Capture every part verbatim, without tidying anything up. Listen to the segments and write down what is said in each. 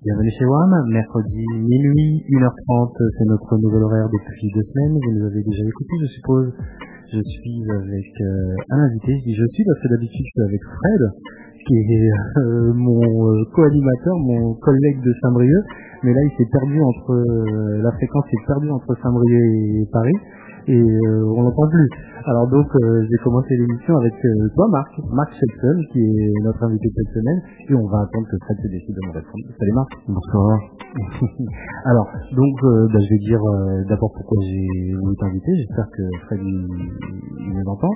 Bienvenue chez W A M, mercredi minuit, une heure trente, c'est notre nouvel horaire depuis deux semaines, vous nous avez déjà écouté je suppose. Je suis avec euh, un invité, je dis je suis parce que d'habitude je suis avec Fred, qui est euh, mon euh, co-animateur, mon collègue de Saint-Brieuc, mais là il s'est perdu entre, euh, la fréquence s'est perdue entre Saint-Brieuc et Paris, et euh, on l'entend plus. Alors donc euh, j'ai commencé l'émission avec euh, toi Marc, Marc Shelson, qui est notre invité de cette semaine, et on va attendre que Fred se décide de me répondre. Salut Marc. Bonsoir. Alors donc euh, bah, je vais dire euh, d'abord pourquoi j'ai voulu t'inviter, j'espère que Fred il, il nous entend.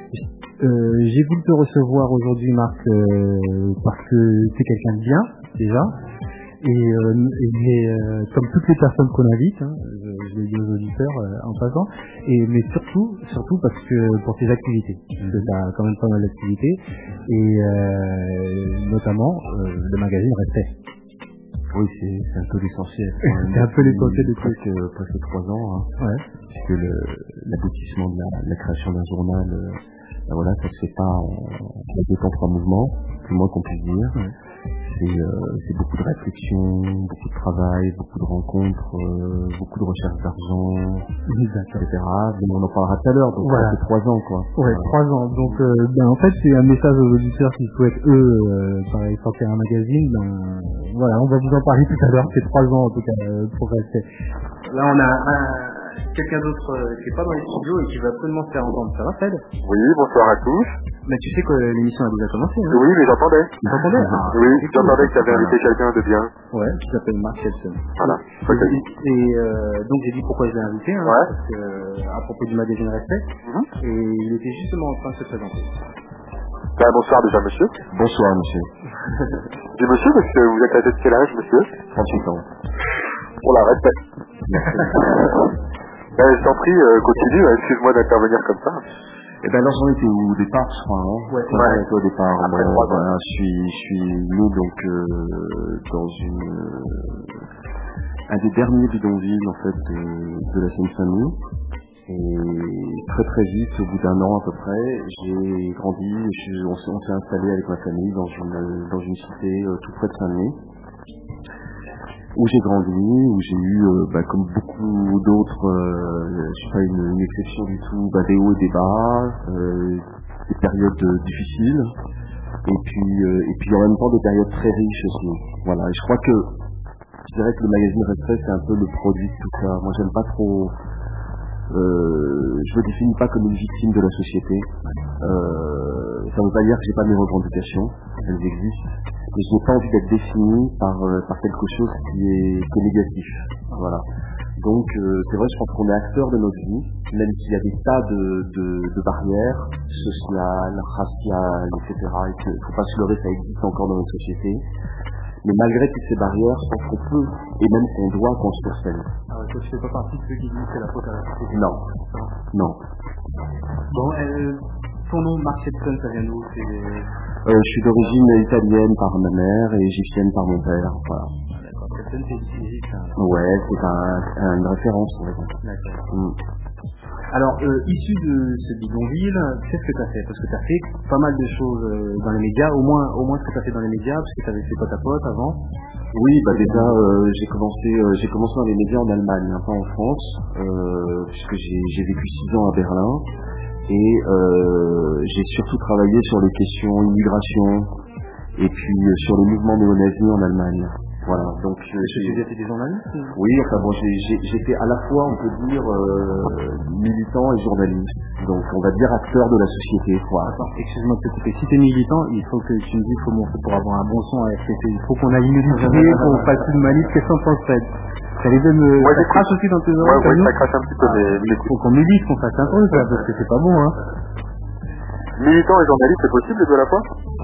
Euh, j'ai voulu te recevoir aujourd'hui Marc euh, parce que tu es quelqu'un de bien déjà. Et, euh, et euh, comme toutes les personnes qu'on invite, hein, je, je les dis aux auditeurs euh, en passant, et mais surtout, surtout parce que pour tes activités, parce que tu as quand même pas mal d'activités, et euh, notamment euh, le magazine Respect. Oui, c'est, c'est un peu l'essentiel. C'est un peu l'essentiel de presque, presque trois ans, hein, ouais. Puisque le, l'aboutissement de la, la création d'un journal, euh, ben voilà, ça se fait pas en, en deux temps, trois mouvements, c'est le moins qu'on puisse dire. Ouais. C'est, euh, c'est beaucoup de réflexion, beaucoup de travail, beaucoup de rencontres, euh, beaucoup de recherche d'argent, et cetera. Mais on en parlera tout à l'heure, donc voilà. Ça fait trois ans, quoi. Ouais, voilà. trois ans. Donc, euh, ben, en fait, c'est un message aux auditeurs qui souhaitent, eux, euh, pareil, sortir un magazine. Ben, voilà, on va vous en parler tout à l'heure. C'est trois ans, en tout cas, euh, pour rester. Là, on a un, quelqu'un d'autre euh, qui est pas dans les studios et qui veut absolument se faire entendre. Ça va, Fred? Oui, bonsoir à tous. Mais tu sais que l'émission a déjà commencé, hein? Oui, mais j'entendais. Tu entendais? Ah, oui, j'entendais que tu avais invité quelqu'un de bien. Ouais, qui s'appelle Marc Shelson. Voilà. Okay. Et, et euh, donc j'ai dit pourquoi je l'ai invité, hein, ouais. Parce que, euh, à propos du magazine Respect, mm-hmm. Et il était justement en train de se présenter. Ben, bonsoir déjà, monsieur. Bonsoir, monsieur. Je dis monsieur parce que vous êtes âgé de quel âge, monsieur? trente-huit ans. Pour la respect. Ben, je t'en prie, euh, continue, hein, excuse-moi d'intervenir comme ça. Eh ben alors j'en étais au départ, je crois, hein. Ouais, ouais. ouais. Au départ, après moi, trois ans. Voilà, je suis, je suis né donc euh, dans une, euh, un des derniers bidonvilles en fait de, de la Seine-Saint-Denis. Et très très vite, au bout d'un an à peu près, j'ai grandi. Je, on, s'est, on s'est installé avec ma famille dans une dans une cité euh, tout près de Saint-Denis, où j'ai grandi, où j'ai eu, euh, bah, comme beaucoup d'autres, euh, je suis pas une, une exception du tout, bah, des hauts et des bas, euh, des périodes euh, difficiles, et puis euh, et puis en même temps des périodes très riches aussi. Voilà. Et je crois que je dirais que le magazine Respect c'est un peu le produit de tout ça. Moi j'aime pas trop. Euh, je me définis pas comme une victime de la société. Euh, ça veut pas dire que j'ai pas mes revendications, elles existent. Mais je n'ai pas envie d'être défini par, euh, par quelque chose qui est, qui est négatif. Voilà. Donc euh, c'est vrai, je pense qu'on est acteur de notre vie, même s'il y a des tas de, de, de barrières sociales, raciales, et cetera. Et qu'il ne faut pas se leurrer, ça existe encore dans notre société. Mais malgré toutes ces barrières, je pense qu'on peut, et même qu'on doit construire sa vie. Ah ouais, toi tu fais pas partie de ceux qui disent que c'est la faute à la société. Non. Non. Bon, euh, ton nom, Marc Shelson, ça vient d'où? C'est... Euh, je suis d'origine italienne par ma mère et égyptienne par mon père. Voilà. Ah, d'accord. Shelson, c'est égyptien. Ouais, c'est un, un, une référence, on va dire. D'accord. Mm. Alors, euh, issu de ce bidonville, qu'est-ce que tu as fait? Parce que tu as fait pas mal de choses euh, dans les médias, au moins, au moins ce que tu as fait dans les médias, parce que tu avais fait pote à pote avant. Oui, bah déjà, euh, j'ai commencé, euh, j'ai commencé dans les médias en Allemagne, hein, pas en France, euh, puisque j'ai, j'ai vécu six ans à Berlin. Et euh, j'ai surtout travaillé sur les questions immigration et puis euh, sur les mouvements néo-nazis en Allemagne. Voilà. Donc euh, j'ai déjà fait des journalistes. Oui, enfin bon, j'ai, j'ai, j'étais à la fois, on peut dire, euh, militant et journaliste. Donc on va dire acteur de la société, quoi. Attends, excuse-moi de te couper. Si t'es militant, il faut que tu me dises comment on fait pour avoir un bon son à R T T. Il faut qu'on aille militer, qu'on fasse une manif. Qu'est-ce qu'on pense, Fred? Ça les donne, ouais, ça crache aussi dans tes oreilles. Ouais, ouais, ça crache un petit peu, mais, il faut qu'on milite, qu'on fasse un truc, là, parce que c'est pas bon, hein. Militant et journaliste, c'est possible, les deux à la fois?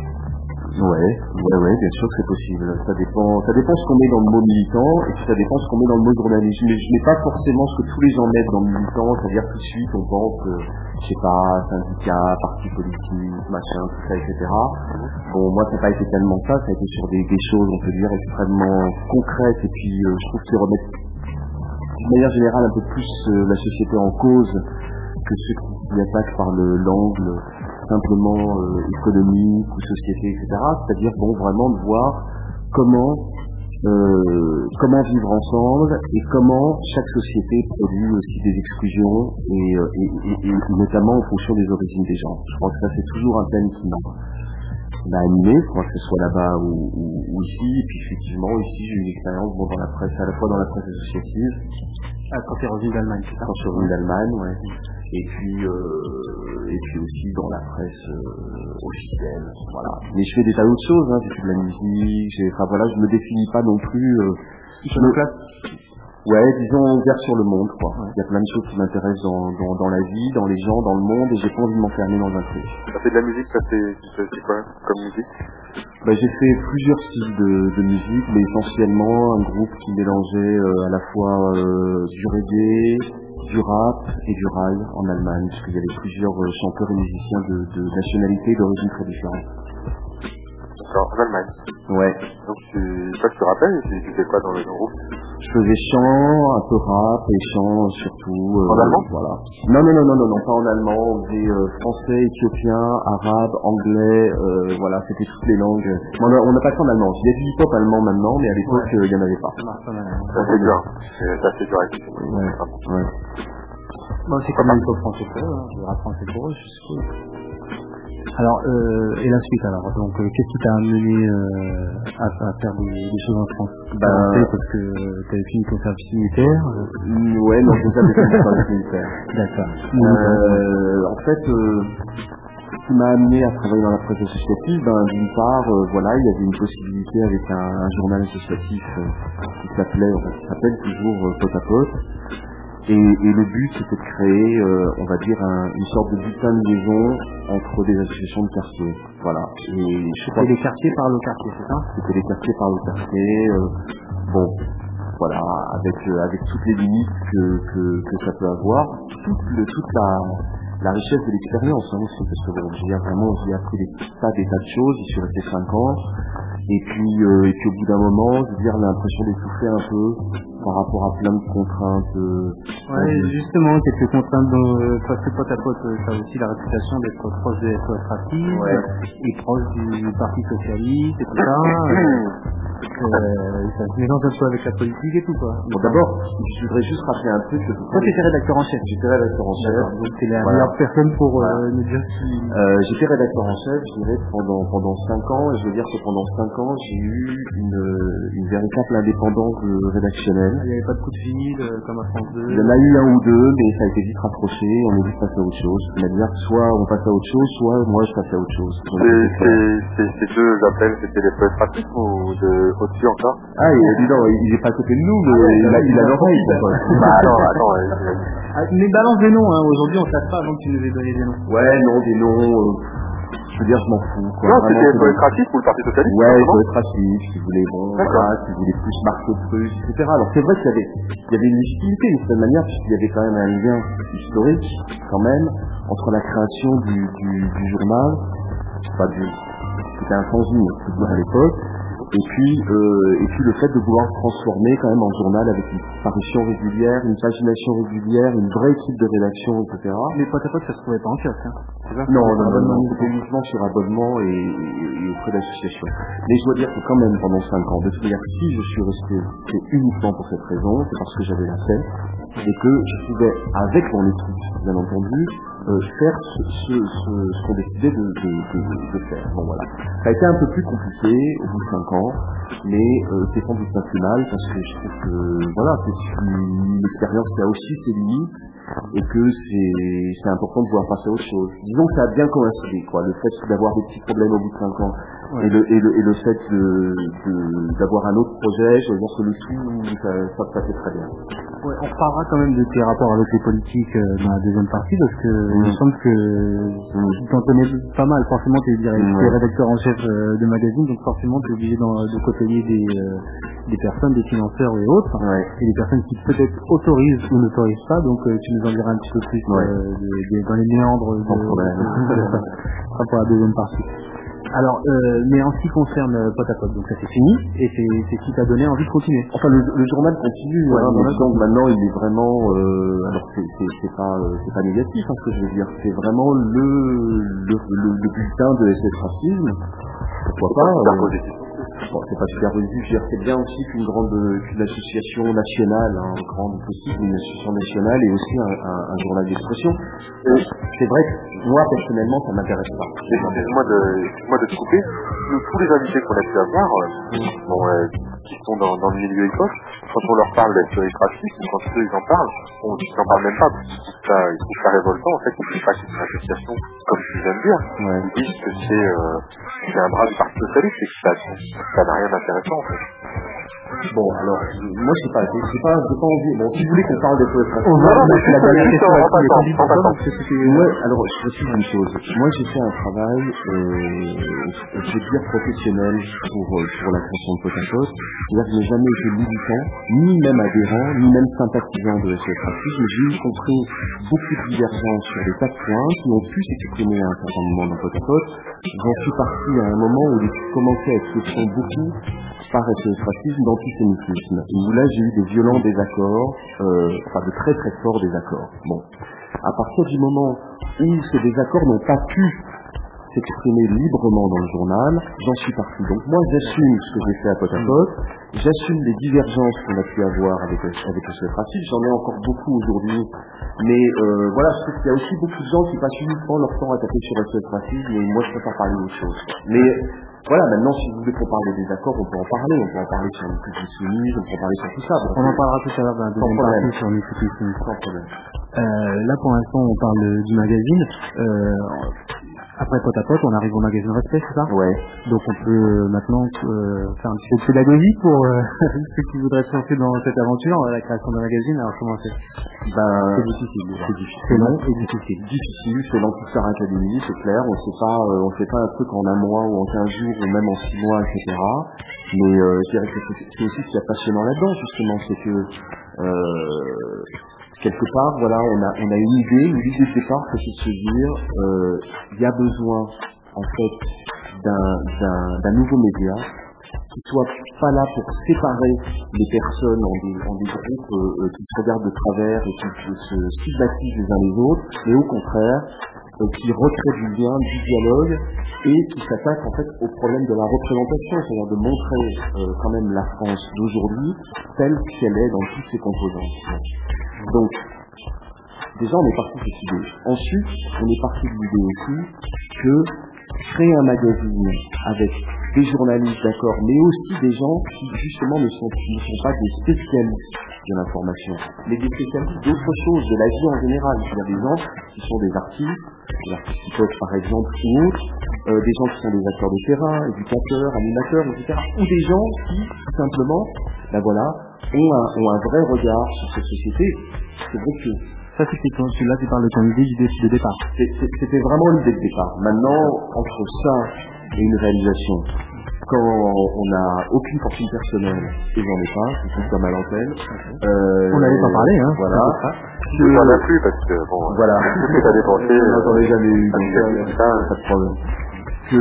Ouais, ouais, ouais, bien sûr que c'est possible. Ça dépend, ça dépend ce qu'on met dans le mot militant, et puis ça dépend ce qu'on met dans le mot journaliste. Mais je n'ai pas forcément ce que tous les gens mettent dans le militant, c'est-à-dire tout de suite on pense, euh, je sais pas, syndicat, parti politique, machin, tout ça, et cetera. Bon, moi ça n'a pas été tellement ça, ça a été sur des, des choses, on peut dire, extrêmement concrètes, et puis euh, je trouve que c'est remettre d'une manière générale un peu plus euh, la société en cause que ceux qui s'y attaquent par le, l'angle simplement euh, économique ou société, et cetera. C'est-à-dire, bon, vraiment de voir comment euh, comment vivre ensemble et comment chaque société produit aussi des exclusions et, et, et, et notamment en fonction des origines des gens. Je crois que ça c'est toujours un thème qui m'a, qui m'a animé, je crois que ce soit là-bas ou, ou, ou ici. Et puis effectivement ici j'ai eu une expérience bon, dans la presse, à la fois dans la presse associative. Ah, quand tu es revenu d'Allemagne, c'est ça? Quand je suis revenu d'Allemagne, ouais. Et puis, euh, et puis aussi dans la presse euh, officielle, voilà. Mais je fais des tas d'autres choses, hein. J'ai fait de la musique, j'ai, enfin voilà, je me définis pas non plus. Euh, je me place, ouais, disons ouvert sur le monde, quoi. Ouais. Il y a plein de choses qui m'intéressent dans, dans, dans la vie, dans les gens, dans le monde, et j'ai pas envie de m'enfermer dans un truc. Ça fait de la musique, ça fait, ça fait quoi comme musique? Bah, j'ai fait plusieurs styles de, de musique, mais essentiellement un groupe qui mélangeait euh, à la fois euh, du reggae, du rap et du rail en Allemagne, parce qu'il y avait plusieurs euh, chanteurs et musiciens de, de nationalités et d'origines très différentes. D'accord, en Allemagne. Ouais. Donc tu, toi tu te rappelles, tu, tu fais quoi dans le groupe? Je faisais chant, un peu rap et chant surtout. Euh, en allemand? Voilà. Non, non, non, non, non, non, pas en allemand. On faisait euh, français, éthiopien, arabe, anglais, euh, voilà, c'était toutes les langues. On a, on a pas fait en allemand. Il y a du hip-hop allemand maintenant, mais à l'époque, il ouais. euh, y en avait pas. Ça marche pas mal. Ça c'est dur. Ça c'est dur avec les ouais. ouais. Bon, c'est comme le hip-hop français pour eux, hein. Le rap français pour eux, je suppose. Alors, euh, et la suite alors, donc euh, qu'est-ce qui t'a amené euh, à, à faire des, des choses en France? Ben, parce que tu avais fini ton service militaire. Euh... Ouais, non, j'ai jamais fait mon service militaire. D'accord. Euh, en fait, euh, ce qui m'a amené à travailler dans la presse associative, ben, d'une part, euh, voilà, il y avait une possibilité avec un, un journal associatif euh, qui s'appelait, enfin, qui s'appelle toujours euh, Pot à Pot. Et, et le but, c'était de créer, euh, on va dire, un, une sorte de bulletin de liaison entre des associations de quartier. Voilà. Et je c'était les quartiers par le quartier, c'est ça? C'était les quartiers par le quartier. Euh, bon, voilà, avec euh, avec toutes les limites que que, que ça peut avoir, toute le, toute la la richesse de l'expérience hein, aussi, parce que bon, j'ai vraiment j'ai appris des tas des tas de choses. J'y suis resté cinq ans. Et puis euh, et puis au bout d'un moment, je veux dire, l'impression d'étouffer un peu par rapport à plein de contraintes. Euh, ouais, euh, justement, quelques contraintes dont euh, parce que Pot à Pot, euh, ça a aussi la réputation d'être proche de S O S Racisme, ouais. Et proche du Parti Socialiste et tout ça. Euh, ça se mélange un peu avec la politique et tout quoi. Bon, d'abord, je voudrais juste rappeler un truc. C'est toi, tu étais rédacteur en chef. J'étais rédacteur en chef. Donc c'est la voilà. meilleure personne pour voilà. euh, nous dire si. Euh, j'étais rédacteur en chef, je dirais pendant pendant cinq ans, et je veux dire que pendant cinq ans, j'ai eu une une véritable indépendance rédactionnelle. Il n'y avait pas de coup de fil euh, comme à France deux. Il y en a eu un ou deux, mais ça a été vite rapproché. On est vite passé à autre chose. C'est-à-dire, soit on passe à autre chose, soit moi je passe à autre chose. Ces deux appels, c'était des postes pratiques ou de au-dessus encore? Ah, il a dit non, il est pas à côté de nous, mais ah, il, a, il a l'oreille. Bah attends, attends. Ah, mais balance des noms, hein. Aujourd'hui on ne sache pas avant que tu nous aies donné des noms. Ouais, non, des noms. Euh, je veux dire, je m'en fous. Quoi. Non, c'était le politique ou le Parti Socialiste? Ouais, le politique, qui voulait, bon, voilà, qui voulait plus marquer le truc, et cetera. Alors c'est vrai qu'il y avait, il y avait une légitimité d'une certaine manière, puisqu'il y avait quand même un lien historique, quand même, entre la création du, du, du journal, pas du, c'était un fanzine, je peux dire à l'époque, et puis, euh, et puis le fait de vouloir transformer quand même en journal avec une parution régulière, une pagination régulière, une vraie équipe de rédaction, et cetera. Mais Pot à Pot, ça se trouvait pas en kiosque, hein. Non, non, non, non, c'était uniquement sur abonnement et, et, et auprès d'associations. Mais je dois dire que quand même pendant cinq ans, de toute manière, si je suis resté, c'est uniquement pour cette raison, c'est parce que j'avais la paix et que je pouvais, avec mon équipe, bien entendu, euh, faire ce, ce, ce, ce qu'on décidait de, de, de, de faire. Bon voilà. Ça a été un peu plus compliqué au bout de cinq ans, mais euh, c'est sans doute pas plus mal parce que je trouve que voilà, c'est une expérience qui a aussi ses limites et que c'est c'est important de pouvoir passer à autre chose. Disons que ça a bien coïncidé, quoi, le fait d'avoir des petits problèmes au bout de cinq ans ouais. et, le, et, le, et le fait de, de, d'avoir un autre projet, je veux dire que le tout, ça, ça passait très bien. Ouais, on reparlera quand même de tes rapports avec les politiques euh, dans la deuxième partie parce que mmh. il me semble que mmh. tu t'en connais pas mal. Forcément, tu es, mmh. es rédacteur en chef euh, de magazine, donc forcément tu es obligé dans, de côtoyer des, euh, des personnes, des financeurs et autres, ouais. et des personnes qui peut-être autorisent ou n'autorisent pas. Donc euh, tu nous en diras un petit peu plus ouais. euh, de, de, dans les méandres de, de, de, de, pour la deuxième partie. Alors, euh, mais en ce qui concerne euh, Pot à Pot, donc ça c'est fini, et c'est, c'est ce qui t'a donné envie de continuer. Enfin, le, le journal continue, ouais, hein, mais donc maintenant il est vraiment, euh, alors c'est, c'est, c'est pas, euh, c'est pas négatif, hein, ce que je veux dire, c'est vraiment le, le, le, le bulletin de S O S Racisme. Pourquoi pas euh, bon, c'est pas super positif, c'est bien aussi qu'une grande qu'une association nationale, hein, grande possible, une association nationale et aussi un, un, un journal d'expression. Euh, c'est vrai que moi personnellement ça m'intéresse pas. Excuse-moi de, excuse-moi de te couper. Nous, tous les invités qu'on a pu avoir, euh, bon, euh, qui sont dans, dans le milieu hip-hop, quand on leur parle d'Asteroid Praxis, ou quand eux ils en parlent, on n'en parle même pas, parce qu'ils trouvent ça, ils trouvent ça révoltant, en fait, ils ne disent pas que c'est une association, comme tu viens de dire, ouais. Ils disent que c'est, euh, c'est un bras du Parti Socialiste, et que ça, ça n'a rien d'intéressant, en fait. Bon, alors, moi, je sais pas, j'ai pas, j'ai pas envie. Bon, si vous voulez qu'on parle des poètes On va c'est la dernière question à tous les candidats. Ouais, Ouais, alors, je précise une chose. Moi, j'ai fait un travail, euh, je vais dire professionnel pour, euh, pour la création de Pote à Pote. C'est-à-dire que je n'ai jamais été militant, ni même adhérent, ni même sympathisant de S O S Praxis, mais j'ai eu compris beaucoup de divergences sur des tas de points qui ont pu s'exprimer à un certain moment dans Pote à Pote. J'en suis parti à un moment où l'étude commençait à être question beaucoup par S O S Racisme d'antisémitisme, où là j'ai eu des violents désaccords, euh, enfin de très très forts désaccords. Bon, à partir du moment où ces désaccords n'ont pas pu s'exprimer librement dans le journal, j'en suis parti. Donc moi j'assume ce que j'ai fait à Pote à Pote, j'assume les divergences qu'on a pu avoir avec, avec S O S Racisme, j'en ai encore beaucoup aujourd'hui, mais euh, voilà, je trouve qu'il y a aussi beaucoup de gens qui passent uniquement leur temps à taper sur S O S Racisme, et moi je préfère parler d'autre chose. Mais voilà, maintenant, si vous voulez qu'on parle des désaccords, on peut en parler. On peut en parler sur les plus soumises, on peut en parler sur tout ça. On en parlera tout à l'heure dans la deuxième partie sur les plus soumises. Sans problème. Euh, là, pour l'instant, on parle du magazine. Euh, après Pote à Pote, on arrive au magazine Respect, c'est ça? Ouais. Donc, on peut maintenant euh, faire un petit peu de pédagogie pour euh, ceux qui voudraient se lancer dans cette aventure, la création d'un magazine. Alors, comment c'est? Ben, c'est difficile. C'est difficile. C'est long et difficile. Difficile, c'est l'Anti-Star Academy, c'est clair. On sait pas, euh, on fait pas un truc en un mois ou en quinze jours ou même en six mois, et cetera. Mais euh, je dirais que c'est, c'est aussi ce qui est passionnant là-dedans, justement, c'est que euh, quelque part, voilà, on a, on a une idée, une idée de départ, c'est de se dire, il euh, y a besoin, en fait, d'un, d'un, d'un nouveau média qui soit pas là pour séparer les personnes en des, en des groupes euh, qui se regardent de travers et qui, qui se stigmatisent les uns les autres, mais au contraire, euh, qui recrée du lien, du dialogue, et qui s'attaque en fait au problème de la représentation, c'est-à-dire de montrer euh, quand même la France d'aujourd'hui telle qu'elle est dans toutes ses composantes. Donc, déjà on est parti de cette idée. Ensuite, on est parti de l'idée aussi que créer un magazine avec des journalistes, d'accord, mais aussi des gens qui justement ne sont, ne sont pas des spécialistes de l'information, mais des spécialistes d'autres choses, de la vie en général. Il y a des gens qui sont des artistes, des artistes hip-hop par exemple, ou autres, euh, des gens qui sont des acteurs de terrain, éducateurs, animateurs, et cetera, ou des gens qui, tout simplement, ben voilà, ont un, ont un vrai regard sur cette société. C'est vrai que ça, c'était quand tu là, tu parles de ton idée de départ. C'est, c'est, c'était vraiment l'idée de départ. Maintenant, entre ça et une réalisation, quand on n'a aucune fortune personnelle, et j'en ai pas, je suis comme à l'antenne. Euh, on n'avait pas parlé, hein. Voilà. Je n'en ai plus parce que, bon, voilà. tout ce que t'as dépensé, euh, j'en ai jamais eu, donc euh, ça, pas de problème. Que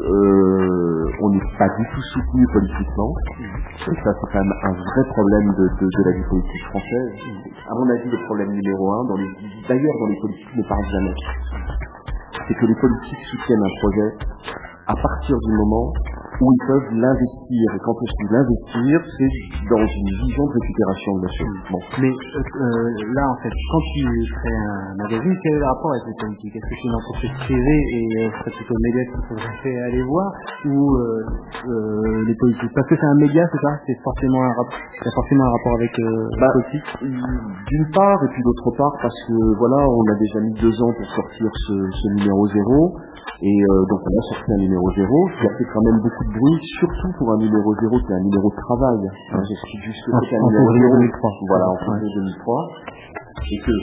euh, on n'est pas du tout soutenu politiquement. Et ça, c'est quand même un vrai problème de, de, de la vie politique française. À mon avis, le problème numéro un, dans les, d'ailleurs dans les politiques, ne parle jamais. C'est que les politiques soutiennent un projet à partir du moment où ils peuvent l'investir. Et quand on dit l'investir, c'est dans une vision de récupération de la chose. Bon. Mais euh, euh, là, en fait, quand tu crées un magazine, quel est le rapport avec les politiques? Est-ce que c'est une entreprise privée et euh, c'est plutôt le média qu'il faudrait aller voir, ou euh, euh, les politiques? Parce que c'est un média, c'est ça? C'est forcément un, rap- c'est forcément un rapport avec euh, bah, la politique? D'une part, et puis d'autre part, parce que voilà, on a déjà mis deux ans pour sortir ce, ce numéro zéro, et euh, donc on a sorti un numéro zéro qui a fait quand même beaucoup de bruit, surtout pour un numéro zéro qui est un numéro de travail. Hein, j'explique juste que c'est un numéro zéro. Voilà, en février deux mille trois. Et que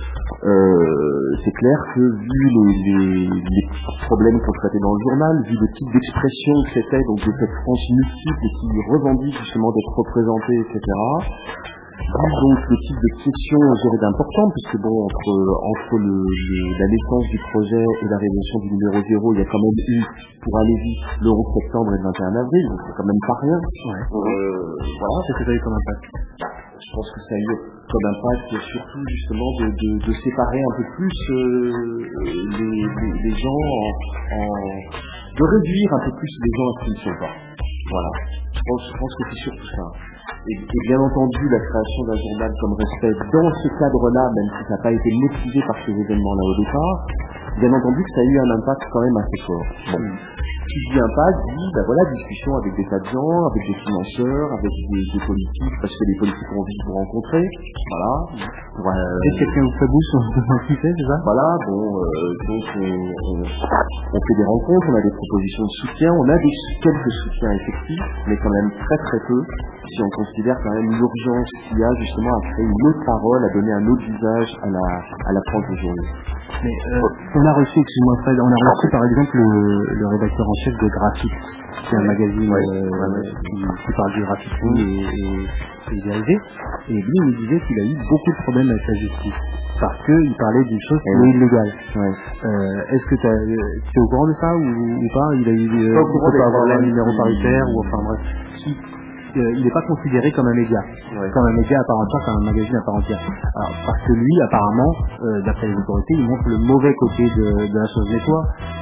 euh, c'est clair que vu les, les, les problèmes qu'on traitait dans le journal, vu le type d'expression que c'était, donc de cette France multiple et qui revendique justement d'être représentée, et cetera. Donc le type de question j'aurais d'important, puisque bon, entre, entre le, le, la naissance du projet et la réalisation du numéro zéro, il y a quand même eu, pour aller vite, le onze septembre et le vingt et un avril, donc c'est quand même pas rien. Ouais. Euh, voilà, c'est ce que ça a eu comme impact. Je pense que ça a eu comme impact surtout justement de, de, de séparer un peu plus euh, les, les, les gens en, en de réduire un peu plus les gens à ce qu'ils ne sont pas. Voilà. Je pense, je pense que c'est surtout ça. Et, et bien entendu, la création d'un journal comme Respect, dans ce cadre-là, même si ça n'a pas été motivé par ces événements-là au départ, bien entendu que ça a eu un impact quand même assez fort. Bon. Qui dit impact, dit, ben voilà, discussion avec des tas de gens, avec des financeurs, avec des, des politiques, parce que les politiques ont envie de vous rencontrer. Voilà. Pour, euh, Est-ce que quelqu'un vous fait bouche sur ce sujet, c'est ça? Voilà, bon, euh, donc on, on, on fait des rencontres, on a des propositions de soutien, on a des, quelques soutiens effectifs, mais quand même très très peu, si on considère quand même l'urgence qu'il y a justement à créer une autre parole, à donner un autre visage à la, à la France d'aujourd'hui. Mais euh, on a reçu, excuse-moi Fred, on a reçu par exemple le, le rédacteur en chef de Graphite, qui est un magazine ouais, euh, ouais. Qui, qui parle du graffiti et, et, et dérivé, et lui il nous disait qu'il a eu beaucoup de problèmes avec la justice, parce qu'il parlait d'une chose qui est illégale. Ouais. Euh, est-ce que tu es au courant de ça ou, ou pas? Il a eu euh, pas au courant il peut avoir un problèmes numéro qui... paritaire, ou enfin bref. Qui, euh, il n'est pas considéré comme un média, ouais. comme un média à part entière, comme un magazine à part entière. Alors, parce que lui, apparemment, euh, d'après les autorités, il montre le mauvais côté de, de la chose. Mais toi,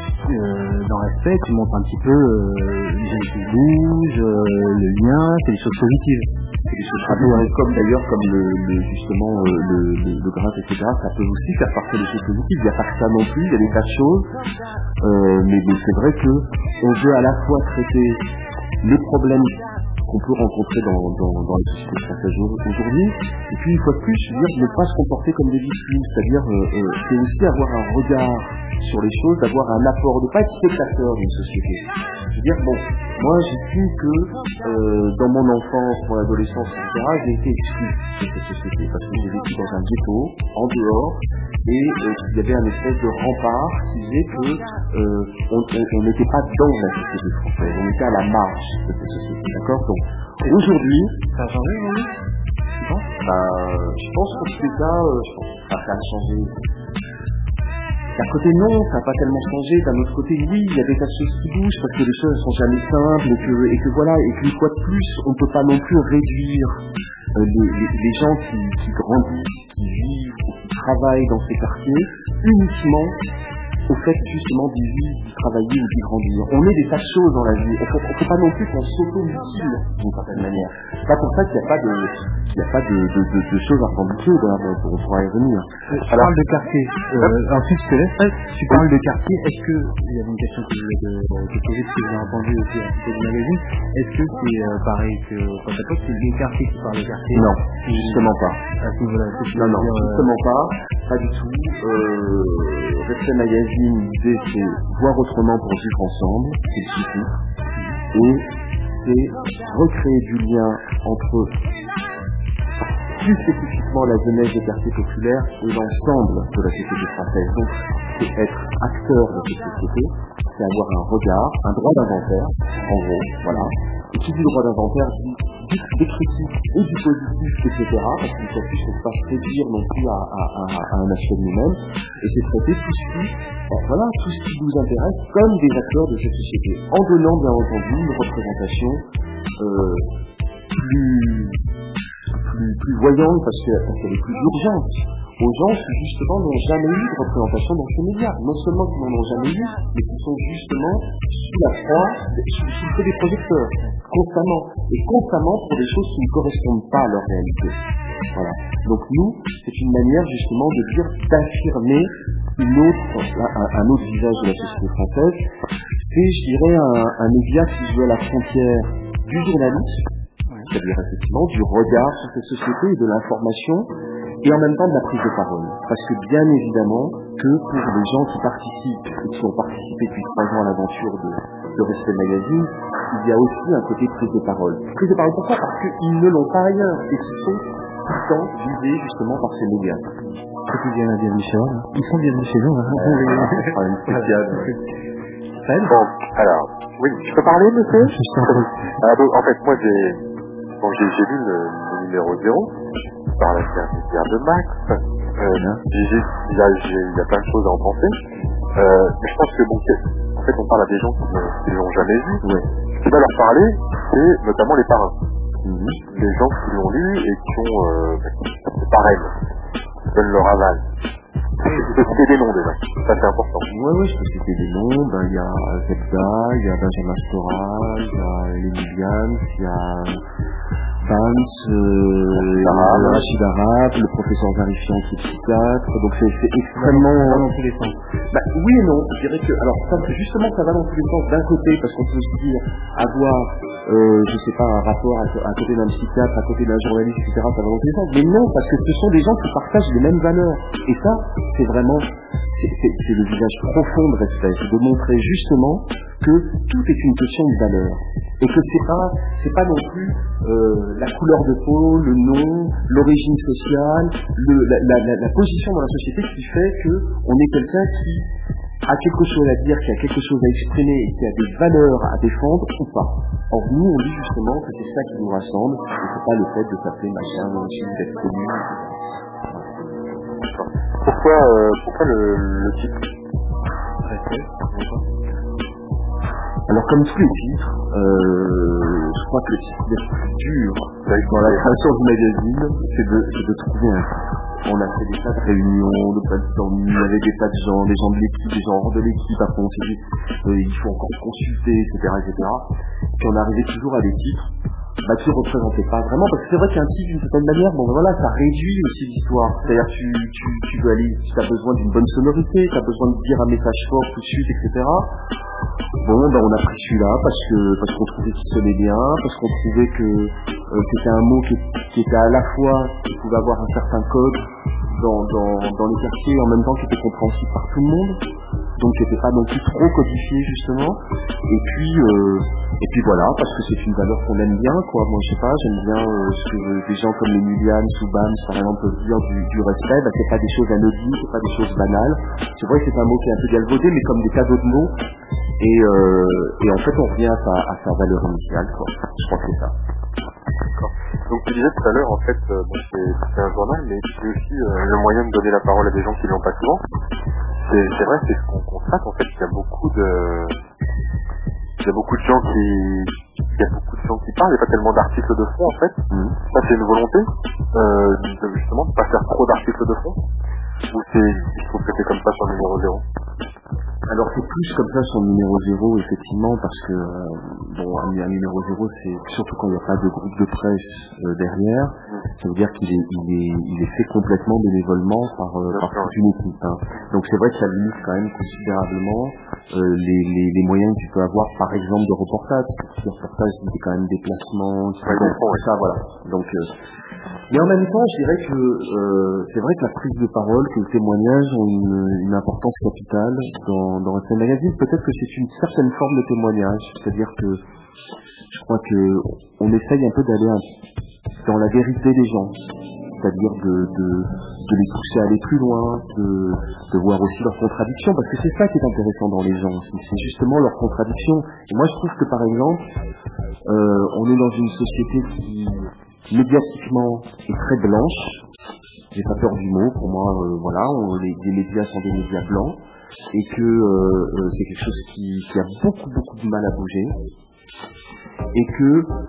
euh, dans Respect, tu montres un petit peu euh, les gens qui bougent, euh, le lien, c'est des choses positives. C'est des choses positives, comme d'ailleurs, comme le, le justement euh, le, le, le graphe, et cetera. Ça peut aussi faire partie des choses positives. Il n'y a pas que ça non plus, il y a des tas de choses. Euh, mais, mais c'est vrai que on veut à la fois traiter les problèmes qu'on peut rencontrer dans, dans, dans la société française aujourd'hui, et puis une fois de plus, je veux dire, ne pas se comporter comme des victimes, c'est-à-dire euh, euh, c'est aussi avoir un regard sur les choses, d'avoir un apport, de ne pas être spectateur d'une société. Je veux dire, bon, moi j'estime que euh, dans mon enfance, mon adolescence, et cetera, j'ai été exclu de cette société, parce que j'ai vécu dans un ghetto, en dehors, et euh, il y avait un espèce de rempart qui disait que euh, on n'était pas dans la société française, on était à la marge de cette société, d'accord? Donc aujourd'hui, ça a changé aujourd'hui? Tu penses? Bah, je pense qu'en tous les cas, euh, je pense que ça a changé. D'un côté non, ça n'a pas tellement changé, d'un autre côté oui, il y a des tas de choses qui bougent parce que les choses ne sont jamais simples et que, et que voilà, et qu'une fois de plus, on ne peut pas non plus réduire euh, les, les, les gens qui, qui grandissent, qui vivent ou qui travaillent dans ces quartiers uniquement au fait justement d'y vivre, d'y travailler ou d'y grandir. On est des tas de choses dans la vie. Il ne faut, faut pas non plus qu'on s'auto-mutile d'une certaine manière. C'est pas pour ça qu'il n'y a pas de, qu'il n'y a pas de, de, de, de choses à prendre du tout, on pourra y revenir. Tu Alors, parles de quartier. Euh, ensuite, je te laisse. Tu parles de quartier. Est-ce que, il y avait une question que je voulais te, te poser, parce que j'ai entendu aussi à propos du magazine. Est-ce que c'est euh, pareil que quand t'as pas, c'est les quartiers qui parlent de quartier? Non, justement pas. À ce niveau-là, non, non, dire, justement euh... pas. Pas du tout. Euh, Respect Magazine, l'idée c'est voir autrement pour vivre ensemble, c'est le suffit. Et c'est recréer du lien entre plus spécifiquement la jeunesse des quartiers populaires et l'ensemble de la société française. Donc c'est être acteur de cette société, c'est avoir un regard, un droit d'inventaire, en gros, voilà. Et qui dit droit d'inventaire dit des critiques et du positif, et cetera. Parce qu'il ne faut pas se réduire non plus à, à, à, à un aspect de nous-mêmes. Et c'est traiter tout ce qui, ben voilà, tout ce qui nous intéresse comme des acteurs de cette société, en donnant bien entendu une représentation euh, plus, plus, plus voyante parce que, parce qu'elle est plus urgente aux gens qui justement n'ont jamais eu de représentation dans ces médias. Non seulement qu'ils n'en ont jamais eu, mais qui sont justement sous la proie, sous, sous le feu des projecteurs, constamment. Et constamment pour des choses qui ne correspondent pas à leur réalité. Voilà. Donc nous, c'est une manière justement de dire, d'affirmer une autre, un, un autre visage de la société française. C'est, je dirais, un, un média qui joue à la frontière du journalisme, c'est-à-dire effectivement du regard sur cette société et de l'information, et en même temps de la prise de parole. Parce que bien évidemment que pour les gens qui participent, et qui ont participé depuis trois ans à l'aventure de, de Respect Magazine, il y a aussi un côté prise de parole. Prise de parole pourquoi? Parce qu'ils ne l'ont pas ailleurs, et qui sont tout le temps visés justement par ces médias. C'est qu'ils viennent à bienvenue chez nous. Ils sont bienvenus chez nous. Hein. Euh, une spéciale. Bon, alors, oui, je peux parler, monsieur? Je suis en train. Ah, donc, en fait, moi, j'ai, bon, j'ai, j'ai lu le, le numéro zéro, par l'intermédiaire de Max. Euh, j'ai, j'ai, il, y a, j'ai, il y a plein de choses à en penser. Euh, mais je pense que, bon, en fait, on parle à des gens qui ne l'ont jamais vu. Ouais. Ce qui va leur parler, c'est notamment les parrains. Mm-hmm. Les gens qui l'ont lu et qui ont, euh, qui parrainent, qui donnent leur aval. Tu peux citer des noms déjà, ça c'est important. Ouais, oui, je peux citer des noms. Ben, il y a Zebda, il y a Benjamin Stora, il y a Lenny Williams, il y a Vance, euh, Rachid Arabe, le professeur Zarifian qui est psychiatre. Donc c'est, c'est extrêmement... Ça va dans tous les sens. Bah, oui et non. Je dirais que, alors ça, justement, ça va dans tous les sens d'un côté, parce qu'on peut se dire avoir, euh, je sais pas, un rapport à, à côté d'un psychiatre, à côté d'un journaliste, et cetera. Ça va dans tous les sens. Mais non, parce que ce sont des gens qui partagent les mêmes valeurs. Et ça, c'est vraiment, c'est, c'est, c'est le visage profond de respect. C'est de montrer justement que tout est une question de valeur. Et que c'est pas, c'est pas non plus euh, la couleur de peau, le nom, l'origine sociale, le, la, la, la, la position dans la société qui fait que on est quelqu'un qui a quelque chose à dire, qui a quelque chose à exprimer et qui a des valeurs à défendre ou pas. Or nous, on dit justement que c'est ça qui nous rassemble et c'est pas le fait de s'appeler machin, d'être connu. Pourquoi, euh, pourquoi le, le titre Respect. Alors comme tous les titres, euh, je crois que le titre le plus dur dans la création du magazine, c'est de, c'est de trouver un titre. On a fait des tas de réunions, de brainstorming avec des tas de gens, des gens de l'équipe, des gens hors de l'équipe, après on s'est dit euh, il faut encore consulter, et cetera, et cetera. Puis on arrivait toujours à des titres bah, qui ne représentaient pas vraiment, parce que c'est vrai qu'un titre d'une certaine manière, bon ben voilà, ça réduit aussi l'histoire. C'est-à-dire tu, tu, tu veux aller, tu as besoin d'une bonne sonorité, tu as besoin de dire un message fort tout de suite, et cetera. Bon, ben on a pris celui-là parce que parce qu'on trouvait qu'il sonnait bien, parce qu'on trouvait que euh, c'était un mot qui, qui était à la fois, qui pouvait avoir un certain code dans, dans, dans les quartiers, en même temps qui était compréhensible par tout le monde, donc qui n'était pas non plus trop codifié justement. Et puis euh, et puis voilà, parce que c'est une valeur qu'on aime bien, quoi. Moi je sais pas, j'aime bien euh, ce que des gens comme les Williams ou Bams par exemple peuvent dire du, du respect. Bah, c'est pas des choses anodines, c'est pas des choses banales. C'est vrai que c'est un mot qui est un peu galvaudé, mais comme des tas d'autres mots. Et, euh, et en fait, on revient à sa, à sa valeur initiale, quoi. Je crois que c'est ça. D'accord. Donc tu disais tout à l'heure, en fait, euh, bon, c'est, c'est un journal, mais c'est aussi euh, le moyen de donner la parole à des gens qui l'ont pas souvent. C'est, c'est vrai, c'est ce qu'on constate, en fait, qu'il y a beaucoup de, il y a beaucoup de gens qui, il y a beaucoup de gens qui parlent, il n'y a pas tellement d'articles de fond, en fait. Mmh. Ça, c'est une volonté, euh, de, justement, de pas faire trop d'articles de fond. Ou c'est, je trouve que c'est comme ça sur le numéro zéro. Alors c'est plus comme ça sur le numéro zéro, effectivement, parce que euh, bon, un, un numéro zéro, c'est surtout quand il n'y a pas de groupe de presse euh, derrière, mmh. ça veut dire qu'il est, il est, il est fait complètement bénévolement par, euh, par toute une équipe. Hein. Donc c'est vrai que ça limite quand même considérablement euh, les, les, les moyens que tu peux avoir, par exemple, de reportage. Le reportage, c'est quand même déplacement, ouais, bon, bon, ça, voilà. Donc, euh, mais en même temps, je dirais que euh, c'est vrai que la prise de parole, que le témoignage ont une, une importance capitale dans, dans Respect Magazine. Peut-être que c'est une certaine forme de témoignage, c'est-à-dire que je crois que on essaye un peu d'aller dans la vérité des gens, c'est-à-dire de, de, de les pousser à aller plus loin, de, de voir aussi leurs contradictions, parce que c'est ça qui est intéressant dans les gens, c'est, c'est justement leurs contradictions. Et moi je trouve que par exemple, euh, on est dans une société qui médiatiquement est très blanche, j'ai pas peur du mot, pour moi, euh, voilà, on, les, les médias sont des médias blancs, et que euh, euh, c'est quelque chose qui, qui a beaucoup beaucoup de mal à bouger, et que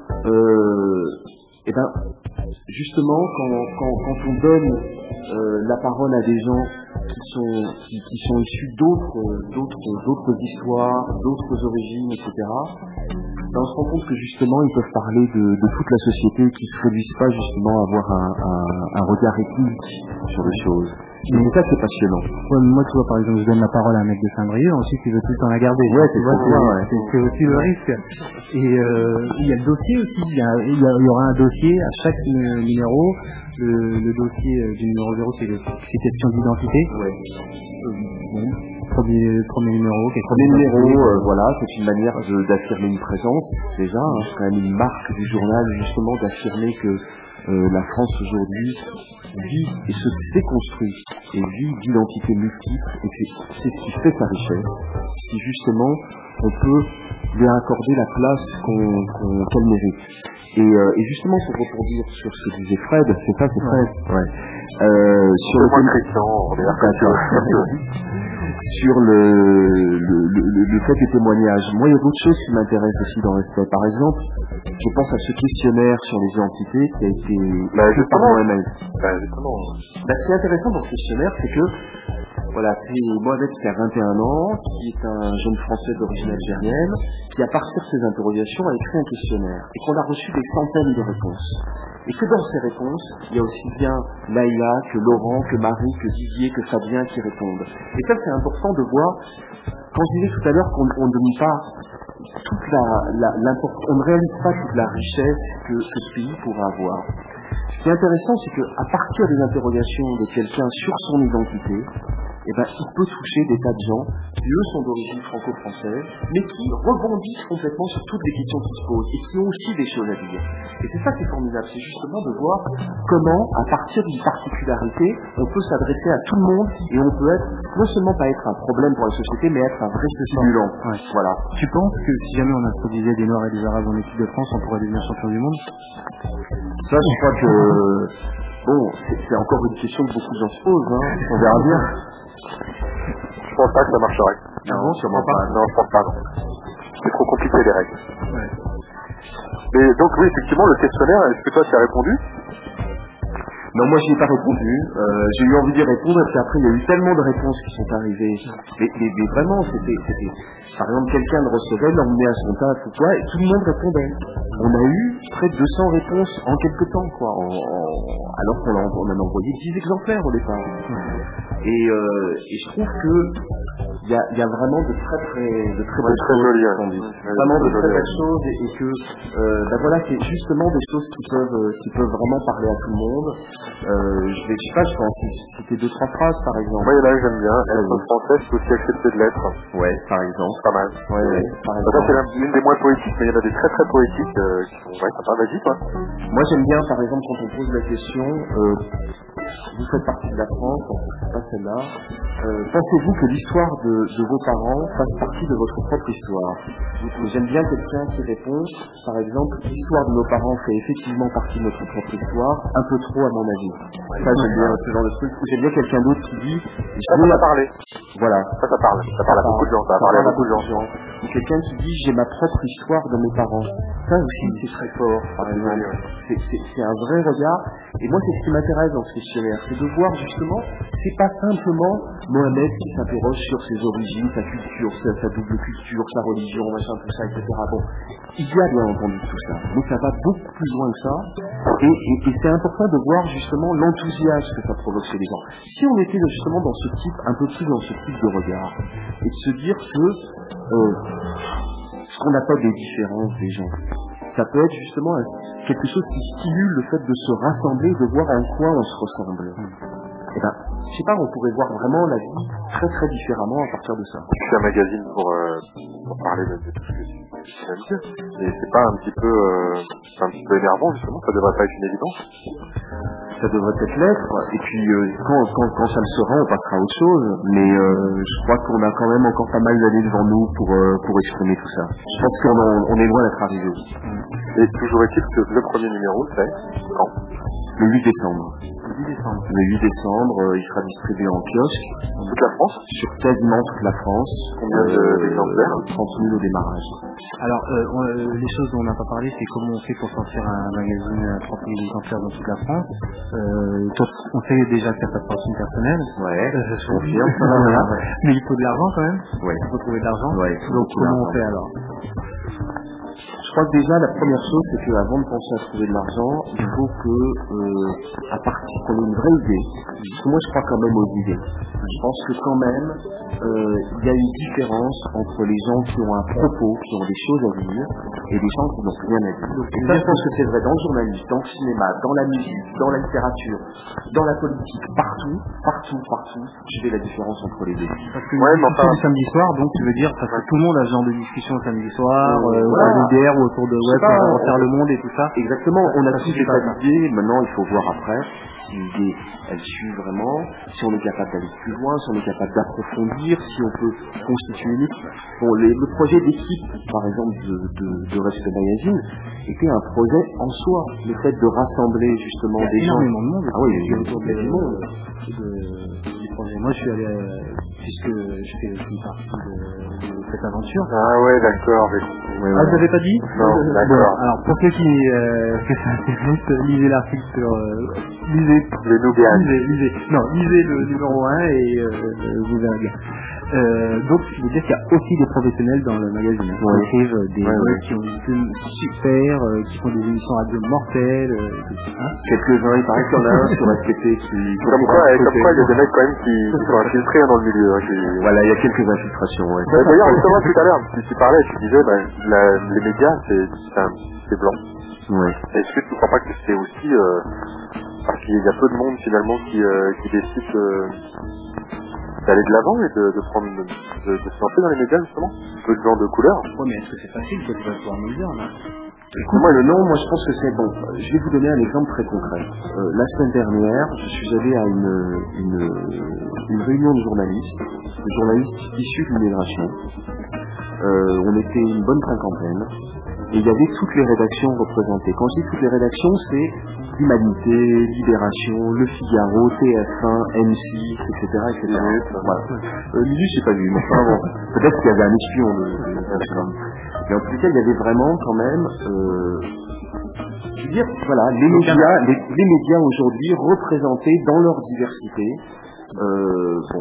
euh, et ben justement quand, quand, quand on donne euh, la parole à des gens qui sont qui, qui sont issus d'autres d'autres d'autres histoires, d'autres origines, et cetera, ben on se rend compte que justement ils peuvent parler de, de toute la société, qui se réduisent pas justement à avoir un, un, un regard ethnique sur les choses. Mais ça c'est passionnant. Ouais, moi tu vois par exemple je donne la parole à un mec de Saint-Brieuc, ensuite il veut tout le temps la garder. Ouais, c'est, vois, c'est, c'est, ouais. c'est, c'est aussi le risque. Et euh, il y a le dossier aussi, il y, a, il, y a, il y aura un dossier à chaque numéro. Le, le dossier du numéro zéro c'est, le, c'est question d'identité. Ouais. Euh, bon, premier, premier numéro. Premier numéro, euh, voilà, c'est une manière de, d'affirmer une présence déjà. Hein, c'est quand même une marque du journal justement d'affirmer que Euh, la France aujourd'hui vit et se s'est construit et vit d'identités multiples, et que c'est ce qui fait sa richesse. Si justement on peut lui accorder la place qu'on, qu'on, qu'elle mérite. Et, euh, et justement pour rebondir sur ce que disait Fred, c'est ça, c'est Fred. Ouais. Euh, sur le le point Christian, on sur le, le, le, le fait des témoignages. Moi, il y a d'autres choses qui m'intéressent aussi dans l'aspect. Par exemple, je pense à ce questionnaire sur les identités qui a été bah, fait par O M S. Bah, justement. Bah, ce qui est intéressant dans ce questionnaire, c'est que voilà, c'est Mohamed qui a vingt et un ans, qui est un jeune Français d'origine algérienne, qui à partir de ses interrogations a écrit un questionnaire et qu'on a reçu des centaines de réponses. Et que dans ces réponses, il y a aussi bien Laïla, que Laurent, que Marie, que Didier, que Fabien qui répondent. Et ça, c'est important de voir, quand je disais tout à l'heure qu'on ne donne pas toute la, la, l'importance, on ne réalise pas toute la richesse que, que ce pays pourrait avoir. Ce qui est intéressant, c'est qu'à partir des interrogations de quelqu'un sur son identité, eh ben, il peut toucher des tas de gens qui, eux, sont d'origine franco-française, mais qui rebondissent complètement sur toutes les questions qui se posent et qui ont aussi des choses à dire. Et c'est ça qui est formidable, c'est justement de voir comment, à partir d'une particularité, on peut s'adresser à tout le monde et on peut être, non seulement pas être un problème pour la société, mais être un vrai stimulant. Ouais. Voilà. Tu penses que si jamais on introduisait des Noirs et des Arabes en équipe de France, on pourrait devenir champion du monde? Ça, je crois que, bon, c'est, c'est encore une question que beaucoup de gens se posent, hein. On verra bien. Je pense pas que ça marcherait. Non, sûrement pas. Non, je pense pas, non. C'est trop compliqué, les règles. Ouais. Mais donc, oui, effectivement, le questionnaire, est-ce que toi, tu as répondu? Non, moi, j'y ai pas répondu. Euh, j'ai eu envie d'y répondre, et puis après, il y a eu tellement de réponses qui sont arrivées. Mais, mais, mais vraiment, c'était, c'était, par exemple, quelqu'un le recevait, l'emmenait à son taf ou quoi, et tout le monde répondait. On a eu près de deux cents réponses en quelques temps, quoi, en, en, alors qu'on en, on en a envoyé dix exemplaires au départ. Et, euh, et je trouve que il y a, y a vraiment de très très de très ouais, belles très choses joli, qui ouais. sont dites. Ouais, Vraiment de très très joli, belles choses et, et que euh, ben voilà, c'est justement des choses qui peuvent euh, qui peuvent vraiment parler à tout le monde. Euh, je vais, je sais pas, je pense citer deux trois phrases par exemple. Oui, là j'aime bien. Être français, c'est aussi accepter de l'être. Ouais, par exemple. Pas mal. Ouais, ouais. Par Ça, exemple. c'est l'une des moins poétiques, mais il y en a des très très poétiques euh, qui sont ouais, sympa. Vas-y, toi. Moi j'aime bien par exemple quand on pose la question, euh, vous faites partie de la France, bon, c'est pas celle-là. Euh, pensez-vous que l'histoire de, de vos parents fasse partie de votre propre histoire? J'aime bien quelqu'un qui répond, par exemple, l'histoire de nos parents fait effectivement partie de notre propre histoire, un peu trop à mon avis. Ça j'aime bien ce genre de truc. J'aime bien quelqu'un d'autre qui dit, ça, ça va parler. Voilà. Ça, ça parle. Ça parle à beaucoup de gens. Ça va parler à beaucoup de gens. Ou quelqu'un qui dit, j'ai ma propre histoire de mes parents. Ça aussi, c'est très fort, par exemple. C'est, c'est, c'est un vrai regard. Et moi, c'est ce qui m'intéresse dans ce questionnaire. C'est de voir, justement, c'est pas simplement Mohamed qui s'interroge sur ses origines, sa culture, sa, sa double culture, sa religion, machin, tout ça, et cetera. Bon, il y a bien entendu tout ça. Mais ça va beaucoup plus loin que ça. Et, et, et c'est important de voir, justement, l'enthousiasme que ça provoque chez les gens. Si on était, justement, dans ce type, un peu plus dans ce type de regard, et de se dire que, euh, ce qu'on appelle des différences des gens, ça peut être justement un, quelque chose qui stimule le fait de se rassembler, de voir en quoi on se ressemble. Et ben, je sais pas, on pourrait voir vraiment la vie très très différemment à partir de ça. Je fais un magazine pour, euh, pour parler de, de tout ce que tu viens de dire. Et c'est pas un petit peu, euh, c'est un petit peu énervant justement, ça devrait pas être une évidence. Ça devrait peut-être l'être, et puis euh, quand, quand, quand ça le sera, on passera à autre chose, mais euh, je crois qu'on a quand même encore pas mal d'années devant nous pour, euh, pour exprimer tout ça. Je pense qu'on en, on est loin d'être arrivé. Et toujours est-il que le premier numéro, c'est quand? Le huit décembre. Le huit décembre. Le huit décembre, euh, il sera distribué en kiosque. Toute la France? Sur quasiment toute la France. Combien euh, d'exemplaires? trente mille au démarrage. Alors, euh, on, euh, les choses dont on n'a pas parlé, c'est comment on fait pour sortir un magazine à trente mille exemplaires dans toute la France. Euh, toi, on sait déjà que ça passe par une personnelle. Ouais, euh, je suis confirme. voilà. Mais il faut de l'argent quand même. Ouais. Il faut trouver de l'argent. Ouais, donc comment on fait alors? Je crois que déjà la première chose, c'est qu'avant de penser à trouver de l'argent, il faut que, euh, à partir qu'on ait une vraie idée, parce que moi je crois quand même aux idées. Je pense que quand même, euh, il y a une différence entre les gens qui ont un propos, qui ont des choses à dire, et les gens qui n'ont rien à dire. Et ça, je pense que c'est vrai dans le journalisme, dans le cinéma, dans la musique, dans la littérature, dans la politique, partout, partout, partout, je fais la différence entre les deux. Parce que ouais, mais enfin... le samedi soir, donc tu veux dire, parce que tout le monde a ce genre de discussion le samedi soir, euh, euh, voilà, au de guerre ou autour de ouais, pour refaire le monde et tout ça. Exactement, on a tous des pas idées, maintenant il faut voir après si l'idée elle suit vraiment, si on est capable d'aller plus loin, si on est capable d'approfondir, si on peut constituer une équipe. Bon, les, le projet d'équipe, par exemple, de, de, de Respect Magazine, était un projet en soi. Le fait de rassembler justement il y a des gens. énormément de monde. Ah oui, il y a autour de, du monde. De, du projet. Moi, je suis allé, euh, puisque je fais aussi partie de, de cette aventure. Ah ouais, d'accord. Mais... Ouais, ah, vous n'avez pas dit? Non, d'accord. Bon, alors, pour ceux qui, euh, que ça intéresse, lisez l'article sur, euh, lisez, les Noubians. lisez, lisez, non, lisez le numéro un et, euh, vous verrez bien. Euh, donc, je veux dire qu'il y a aussi des professionnels dans le magazine, hein, qui ouais. écrivent des ouais, ouais. qui ont des films super, euh, qui font des émissions radio mortelles, euh, hein. Quelques-uns, il paraît qu'il y en a un sur S T P qui... Comme quoi, et comme quoi, il y a des mecs quand même qui, qui sont infiltrés dans le milieu. Hein, qui... Voilà, il y a quelques infiltrations, ouais. Ouais, d'ailleurs, justement, tout à l'heure, tu, tu parlais, tu disais, ben, la, les médias, c'est, c'est blanc. Ouais. Est-ce que tu ne crois pas que c'est aussi... Euh, parce qu'il y a peu de monde, finalement, qui, euh, qui décide euh, d'aller de l'avant et de, de prendre, de, de, de se lancer dans les médias, justement. Peu de gens de couleur. Ouais, mais est-ce que c'est facile, toi, tu vas pouvoir nous le dire, là? Écoute, moi, le nom, moi, je pense que c'est bon. Je vais vous donner un exemple très concret. Euh, la semaine dernière, je suis allé à une, une, une réunion de journalistes, de journalistes issus de l'immigration. Euh, on était une bonne cinquantaine, et il y avait toutes les rédactions représentées. Quand je dis toutes les rédactions, c'est Humanité, Libération, Le Figaro, T F un, M six, et cetera, et cetera. Voilà. Euh, Minus, j'ai pas vu, mais enfin bon, peut-être qu'il y avait un espion de, de, de, de mais en tout cas, il y avait vraiment quand même, euh, je veux dire, voilà, les médias, les, les médias aujourd'hui représentés dans leur diversité. Euh, bon,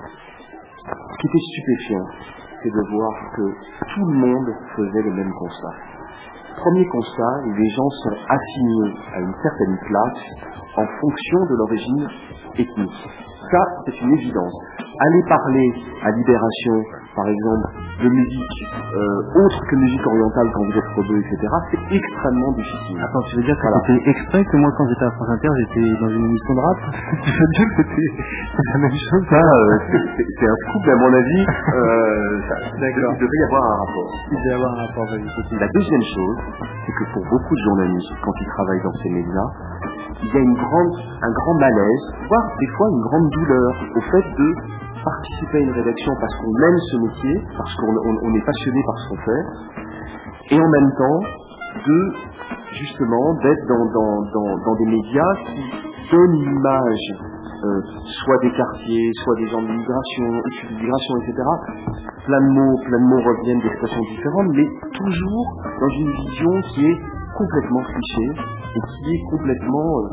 ce qui était stupéfiant, c'est de voir que tout le monde faisait le même constat. Premier constat, les gens sont assignés à une certaine classe en fonction de l'origine ethnique. Ça, c'est une évidence. Aller parler à Libération, par exemple, de musique euh, autre que musique orientale quand vous êtes rebeu, et cetera, c'est extrêmement difficile. Attends, tu veux dire que voilà. C'était exprès que moi, quand j'étais à France Inter, j'étais dans une émission de rap? Tu veux dire que c'était la même chose? Ça, euh, c'est, c'est, c'est un scoop, à mon avis. Euh, ça, D'accord. Il devrait y avoir un rapport. Il devrait y avoir un rapport. La deuxième chose, c'est que pour beaucoup de journalistes, quand ils travaillent dans ces médias, il y a une grande, un grand malaise, voire des fois une grande douleur au fait de participer à une rédaction parce qu'on aime ce métier, parce qu'on on, on est passionné par ce qu'on fait, et en même temps de justement d'être dans, dans, dans, dans des médias qui donnent l'image euh, soit des quartiers, soit des gens de l'immigration, issus de l'immigration, et cetera. Plein de mots, plein de mots reviennent d'expressions différentes, mais toujours dans une vision qui est complètement cliché et qui est complètement euh,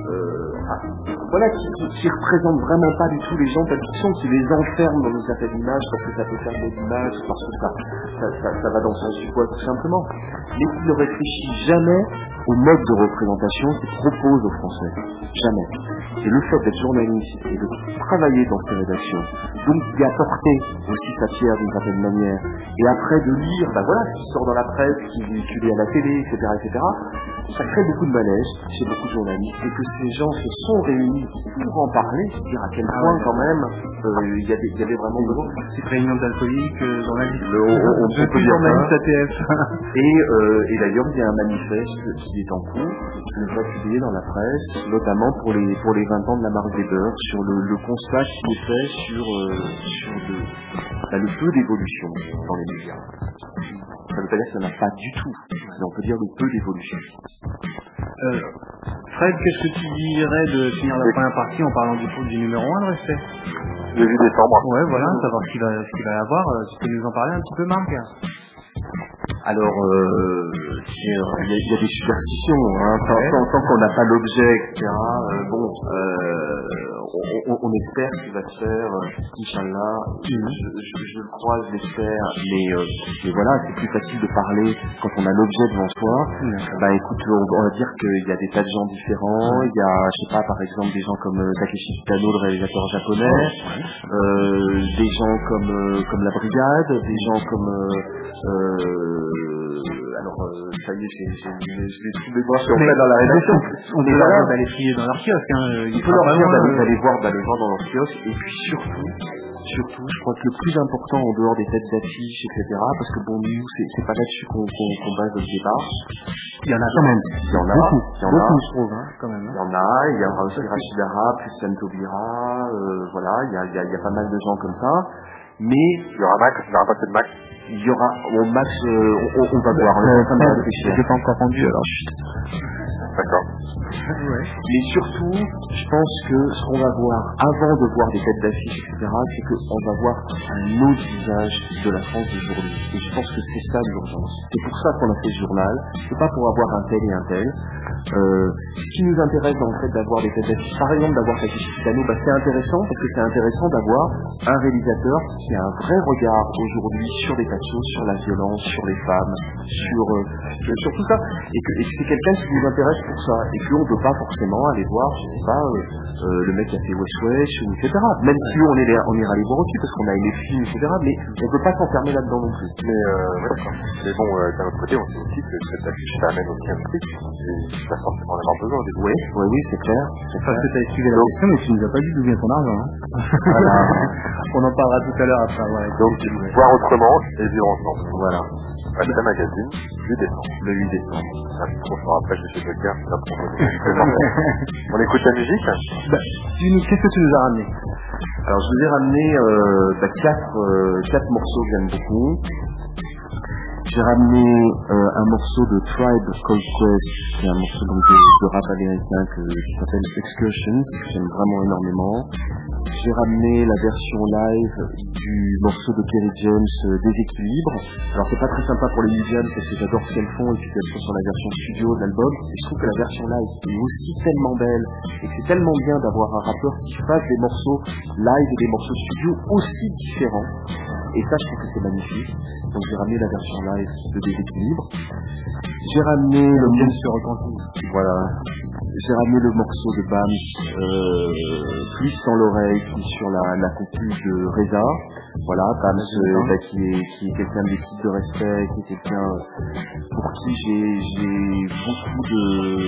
euh, voilà, qui, qui, qui représente vraiment pas du tout les gens de la fiction, qui les enferme dans une certaine image parce que ça peut faire des images, parce que ça, ça, ça, ça va dans le sens du poil tout simplement, mais qui ne réfléchit jamais au mode de représentation qu'il propose aux Français. Jamais. Et le fait d'être journaliste et de travailler dans ces rédactions, donc d'y apporter aussi sa pierre d'une certaine manière, et après de lire, ben voilà, ce qui sort dans la presse, qui est véhiculé à la télé, et cetera, et cetera, ça crée beaucoup de malaise chez beaucoup de journalistes, et que ces gens se sont réunis pour en parler, c'est-à-dire à quel point ah ouais, quand même il euh, y, y avait vraiment besoin. Cette réunion d'alcooliques, euh, journalistes, le, on, on, on peut dire journalistes A T F. Et, euh, et d'ailleurs, il y a un manifeste qui est en cours, qui va publier dans la presse, notamment pour les pour les vingt ans de la marque Weber, sur le, le constat qui est fait sur, euh, sur le, bah, le peu d'évolution dans les médias. Ça veut pas dire que ça n'a pas du tout, mais on peut dire le peu d'évolution. Euh, Fred, qu'est-ce que tu dirais de finir la première partie en parlant du, du numéro un de Respect? Le huit décembre. Ouais, voilà, savoir ce qu'il va, ce qu'il va y avoir. Tu peux nous en parler un petit peu, Marc? Alors, euh, il y, a, y a des superstitions, hein, tant, ouais. tant, tant qu'on n'a pas l'objet, et cetera. Euh, bon, euh, on, on, on espère qu'il va se faire, euh, Inch'Allah, je, je, je le crois, je l'espère, mais, euh, mais voilà, c'est plus facile de parler quand on a l'objet devant soi. Mmh. Bah écoute, on, on va dire qu'il y a des tas de gens différents, il y a, je sais pas, par exemple, des gens comme euh, Takeshi Kitano, le réalisateur japonais, ouais. euh, des gens comme, euh, comme La Brigade, des gens comme... Euh, euh, alors euh, ça y est, j'ai, j'ai, j'ai, j'ai tous les bras en fait dans la rédaction. On est là d'aller trier dans leur kiosque. Hein. Il faut leur dire d'aller, d'aller voir, d'aller voir dans leur kiosque. Et puis surtout, surtout, je crois que le plus important en dehors des têtes d'affiches, et cetera, parce que bon, nous, c'est, c'est pas là-dessus qu'on, qu'on, qu'on base le départ. Il y en a quand même. Il y en a, beaucoup, il y en beaucoup, a, je trouve, hein, quand même. Il y en a, il y aura aussi Rachid Arabe, Christiane Taubira, euh, voilà, il y a, il y a, il y a pas mal de gens comme ça. Mais il y aura Max, il n'y aura pas que de Max. Il y aura, bon, Max, euh, on, on va voir, on est en train de réfléchir. Je n'ai pas encore rendu, alors. D'accord. Ouais. Mais surtout, je pense que ce qu'on va voir avant de voir des têtes d'affiches, et cetera, c'est qu'on va voir un autre visage de la France d'aujourd'hui. Et je pense que c'est ça l'urgence. C'est pour ça qu'on a fait ce journal. C'est pas pour avoir un tel et un tel. Euh, ce qui nous intéresse dans le fait d'avoir des têtes d'affiches, par exemple d'avoir Takeshi Kitano, bah c'est intéressant parce que c'est intéressant d'avoir un réalisateur qui a un vrai regard aujourd'hui sur des tas de choses, sur la violence, sur les femmes, sur, euh, sur tout ça. Et que, et que c'est quelqu'un qui nous intéresse pour ça. Et que on ne peut pas forcément aller voir, je sais pas, euh, euh, le mec qui a fait West West, ou et cetera. Même si on, est, on ira les voir aussi parce qu'on a aimé le film, et cetera. Mais on ne peut pas s'enfermer là-dedans non plus. Mais, euh, ouais, d'accord. Mais bon, euh, d'un autre côté, on sait aussi que cette affiche, ça amène aussi un prix. Et tu vas forcément en avoir besoin. Oui, oui, oui, c'est clair. C'est parce que tu as expliqué la question, mais tu nous as pas dit d'où vient ton argent. Hein. Voilà. On en parlera tout à l'heure après avoir été. Donc, voir autrement et vivre ensemble. Voilà. Acheter magazine, huit décembre. Le huit décembre. Ça me trop fort. Après, je vais chez Joker, c'est la promotion. On écoute la musique. Bah, qu'est-ce que tu nous as ramené? Alors, je vous ai ramené euh, bah, quatre, euh, quatre morceaux que j'aime beaucoup. J'ai ramené euh, un morceau de Tribe Called Quest, qui est un morceau donc, de, de rap américain que, qui s'appelle Excursions, que j'aime vraiment énormément. J'ai ramené la version live du morceau de Kerry James, euh, Déséquilibre. Alors c'est pas très sympa pour les musiciens parce que j'adore ce qu'elles font et puis qu'elles sont sur la version studio de l'album. Et je trouve que la version live est aussi tellement belle et que c'est tellement bien d'avoir un rappeur qui fasse des morceaux live et des morceaux studio aussi différents. Et ça, je trouve que c'est magnifique. Donc j'ai ramené la version live de Déséquilibre. J'ai ramené le bien sûr ressenti. Voilà. J'ai ramené le morceau de Bams, euh, Plus dans l'oreille, qui est sur la, la compu de Reza. Voilà, Bams, euh, bah, qui est, qui est quelqu'un de l'équipe de respect, qui est quelqu'un pour qui j'ai, j'ai beaucoup de...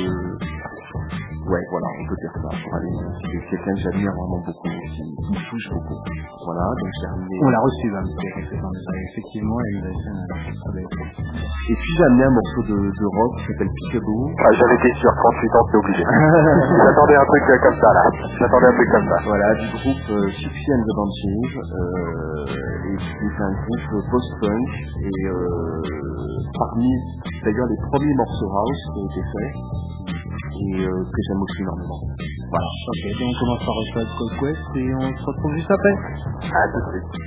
Ouais, voilà, on peut dire ça. Pour aller, c'est quelqu'un que j'admire vraiment beaucoup, qui, qui me touche beaucoup. Voilà, donc j'ai ramené... On l'a reçu, Bams, effectivement, et il a fait un très bel effet. Et puis j'ai amené un morceau de, de rock qui s'appelle Peekaboo. Ah, j'avais été sûr, trente-huit ans, c'est obligé. J'attendais un truc comme ça, là. J'attendais un truc comme ça. Voilà, du groupe euh, Suxy and the Banshees, euh, et qui est un groupe post-punk, et euh, parmi, d'ailleurs, les premiers morceaux house qui ont été faits, et euh, que j'aime aussi énormément. Voilà. Ok, donc on commence par Tribe Called Quest, et on se retrouve juste après. À tout de suite.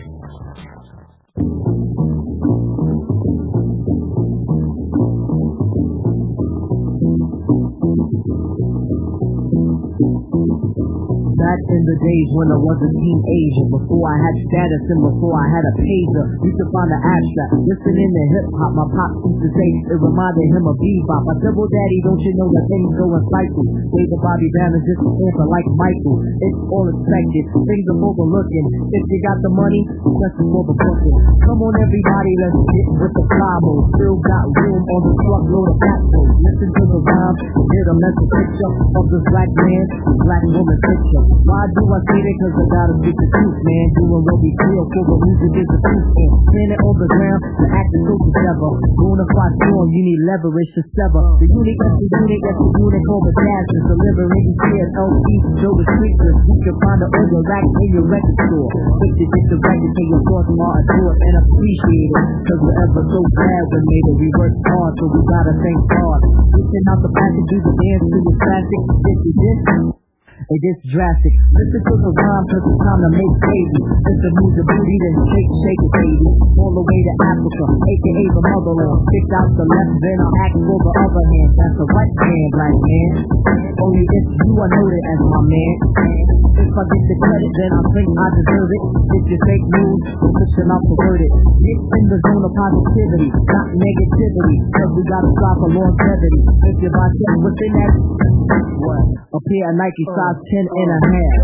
Back in the days when I was a teenager, before I had status and before I had a pager, used to find the abstract, listening to hip-hop. My pops used to say it reminded him of bebop. I said, well, Daddy, don't you know that things go in cycles? Say the Bobby Brown is just an answer like Michael. It's all expected, things are overlooking. If you got the money, question for the booking. Come on, everybody, let's get with the fly mode. Still got room on the truckload of backload. Listen to the rhyme, get a mental picture of this black man, this black woman picture. Why do I say that? Cause I gotta speak the truth, man. Doing what we feel for the music is the truth. And standing on the ground, the acting so together. Bona fide storm, you need leverage to sever. The unit is the unit, that's the unit called the dashes. Delivering here L P, show the creatures. You can find it on your rack in your record store. If you get the record, take your thoughts and all adore and appreciate it. Cause whatever so bad, we made it, we worked hard, so we gotta thank God. Listen out the passage, do the dance to the classic. This is this. It gets drastic. Listen to the rhyme, cause it's time to make baby. If the move the booty, then shake, shake it, baby. All the way to Africa, aka the motherland. Stick out the left, then I'll act for the other hand. That's the right hand, black man. Only if you are noted as my man. If I get the credit, then I think I deserve it. If you fake news, then pushing out the verdict. Get in the zone of positivity, not negativity. Cause we gotta strive for longevity. If you buy check within that, what? A pair of Nike size ten and a half.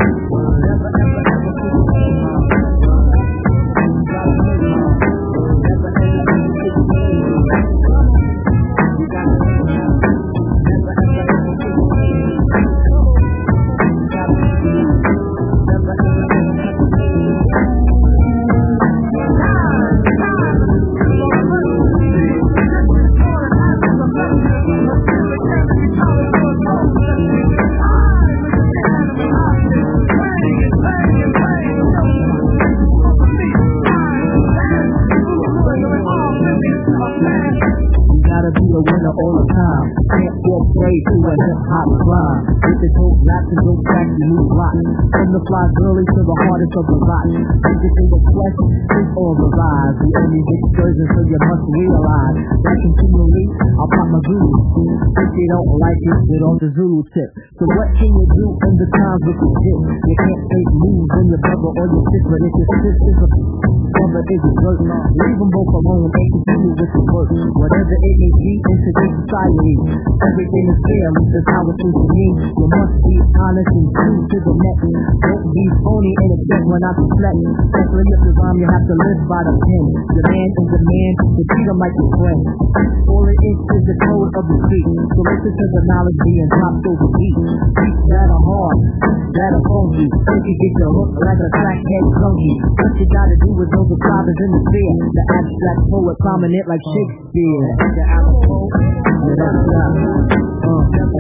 Never, ever, ever Gotta be a winner all the time. Can't fall prey to a hip-hop crime. With the dope raps and dope tracks you move rock. From the fly girly to the hardest of the rock. Everything is fresh, it's on the rise. The only excursion, so you must realize that continually I'll pop my groove. If they don't like it, get on the Zulu tip. So what can you do in the times with the hit? You can't take moves in your brother or your sister. If your sister's a brother is a jerk, leave them both alone and continue with the work. Whatever it may be in today's society, everything is fair, at least that's how it seems to me. You must be honest and true to the next. Don't be phony and expect when I reflect. Simply if the rhyme, you have to live by the pen. The man is the man, you treat him like your friend. All it is is the code of the street. So listen to the knowledge being dropped over beats. Beats that are hard, beats that are funky. Think you get your hook like a crackhead junkie. What you gotta do is know the fathers in the sphere. The abstract poet prominent like Shakespeare. The apple, yeah, that's that. Uh, that's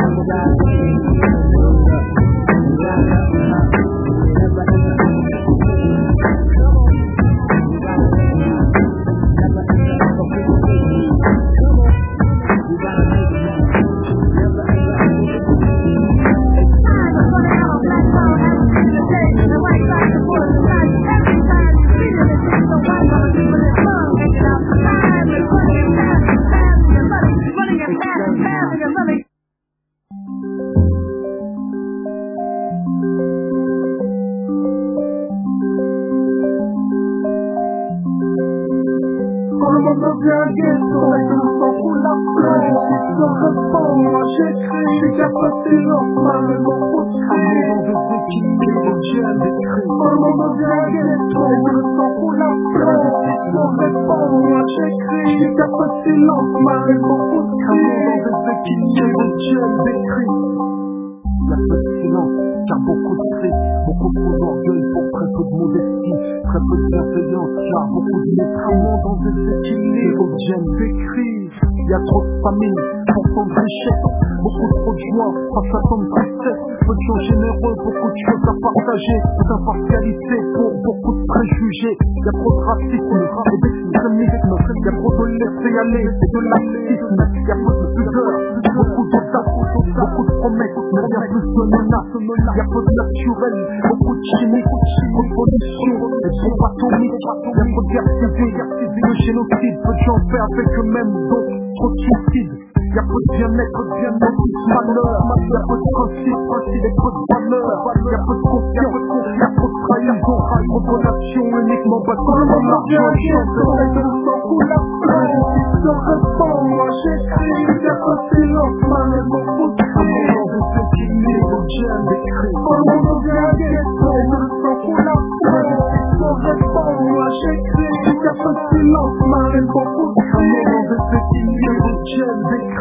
car beaucoup de cris, beaucoup trop d'orgueil pour très peu de modestie, très peu de bienveillance, car beaucoup de métraments dans des équilibres j'aime décrire. Il y a trop de famine, pourtant de richesse, beaucoup trop de joie, face à tant de tristesse, peu de gens généreux, beaucoup de choses à partager, peu d'impartialité pour beaucoup de préjugés. Il y a trop de racisme et d'extrémisme, il y a trop de laisser aller et de laxisme, il y a peu de pudeur, beaucoup d'audace, beaucoup de promesses, mais bien plus de menaces. Il y a peu de naturel, beaucoup de chimie, beaucoup de pollution, et trop atomique, il y a trop de guerre civile, de génocide, peu de gens fait avec eux-mêmes, donc trop de suicides. Il y a peu de bien-être, de bien-être, de malheur. Il y a peu de principe, principe et peu de valeur. Il y a peu de confiance, il y a peu de trahison. Trop de relations uniquement basées sur l'argent. Je le sang coule la fleur. Je réponds, moi j'écris. Il y a peu de silence, mal et mon foot. Je sais qu'il est au j'aime d'écrire. Pour le monde vient ghetto. Je le sang coule la fleur. Je réponds, moi j'écris. Il y a peu de silence, mal et mon foot. Je sais qu'il est au j'aime d'écrire.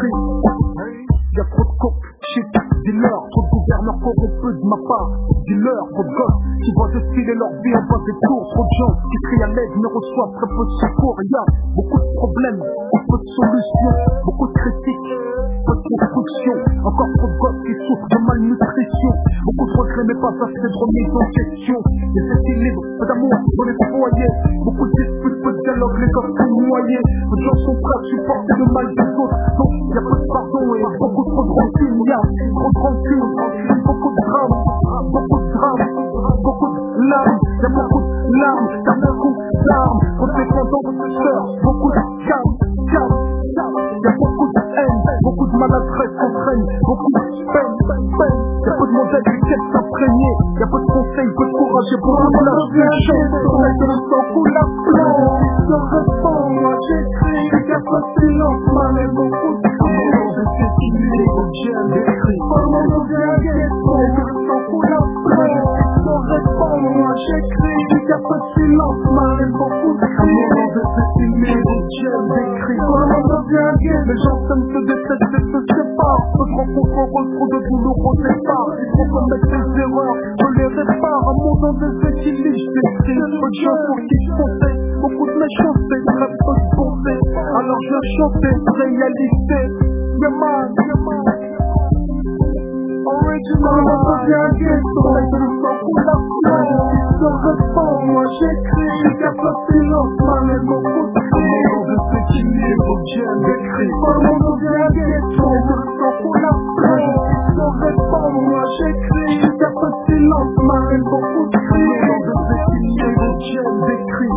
Y'a trop de coke, shit, dis-leur. Trop de gouverneurs corrompus de ma part. Dis-leur, trop de gosses qui voient défiler leur vie en bas des tours. Trop de gens qui crient à l'aide mais reçoivent très peu de secours. Y'a beaucoup de problèmes, peu de solutions, beaucoup de critiques, peu de construction. Encore trop de gosses qui souffrent de malnutrition. Beaucoup de regrets mais pas assez de remise en question. Des équilibres, peu d'amour dans les foyers. Beaucoup de disputes, peu de dialogue, les gosses sont noyés. Peu de gens sont prêts à supporter le mal des autres. Donc y'a peu de pardon et beaucoup trop de rancune. Y'a trop de rancune, beaucoup de drames, beaucoup de drames, beaucoup de larmes. Y'a beaucoup de larmes, y'a beaucoup d'armes. Trop de dépendants, sœurs, beaucoup de calme, calme, calme. Y'a beaucoup de haine, beaucoup de maladresse s'entraîne, beaucoup de peine, peine. Y'a peu de modèles qui quittent s'imprégner. Y'a peu de conseils, peu de courage et beaucoup de lâche de chance. Je le sang coule la fleur. Je réponds, moi j'écris. Y'a peu de silence, mal et beaucoup de je sais qu'il est au j'aime d'écrire. Pour le monde vient ghetto. Je le sang coule la fleur. Je réponds, moi j'écris. Y'a peu de silence, mal et beaucoup de je sais qu'il est au j'aime d'écrire. Pour le monde vient ghetto. Les gens s'aiment, se détestent et se séparent. Peu de rencontres heureuses, trop de douloureux départs. Il faut commettre des erreurs, je les répare. Un monde en déséquilibre, j'écris. Peu de gens pour qui foncer. Beaucoup de méchanceté, très peu de bonté. Alors je chante réalité. yeah man, yeah man. Original, on devient un ghetto, je le sens pour la fleur. Je réponds, moi j'écris, y'a pas de silence, man, et mon coup de cri. Je sais qu'il est, faut que j'aime écrire. Tout le monde devient un ghetto, je le sens pour la fleur. Je réponds, moi j'écris, y'a pas de silence, man, et mon coup de cri. Je sais qu'il est, faut que j'aime écrire.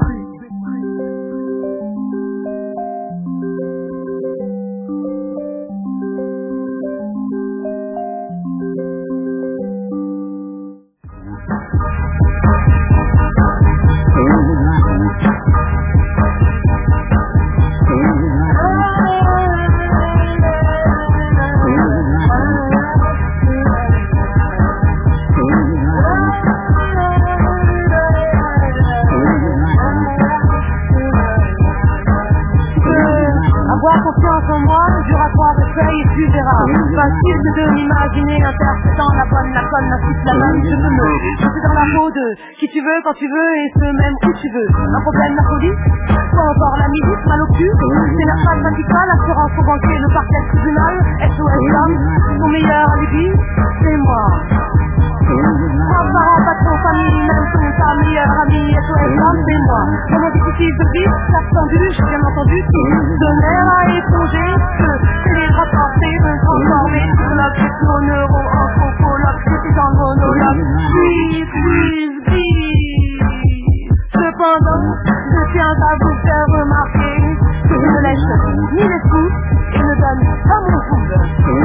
Facile de m'imaginer interprétant la bonne, la conne, la suite, la bonne, je peux me jeter dans la peau de qui tu veux, quand tu veux, et ce même où tu veux. Un problème, la folie, soit encore la musique, mal au cul, c'est la phrase syndicale, l'assurance au banquier, le parquet, le tribunal, S O S l'homme, son meilleur alibi, c'est moi. Trois parents, patron, famille, même ton ta meilleure amie, S O S l'homme, c'est moi. Moment difficile de vivre, classe tendue, j'ai bien entendu, qui de l'air à éponger, que c'est les rattraper, de transformer, psychologue, techno, neuro, anthropologue, c'était dans le monologue, please, please, please. Cependant, je tiens à vous faire remarquer que je ne lèche ni les sous et ne donne pas mon couple.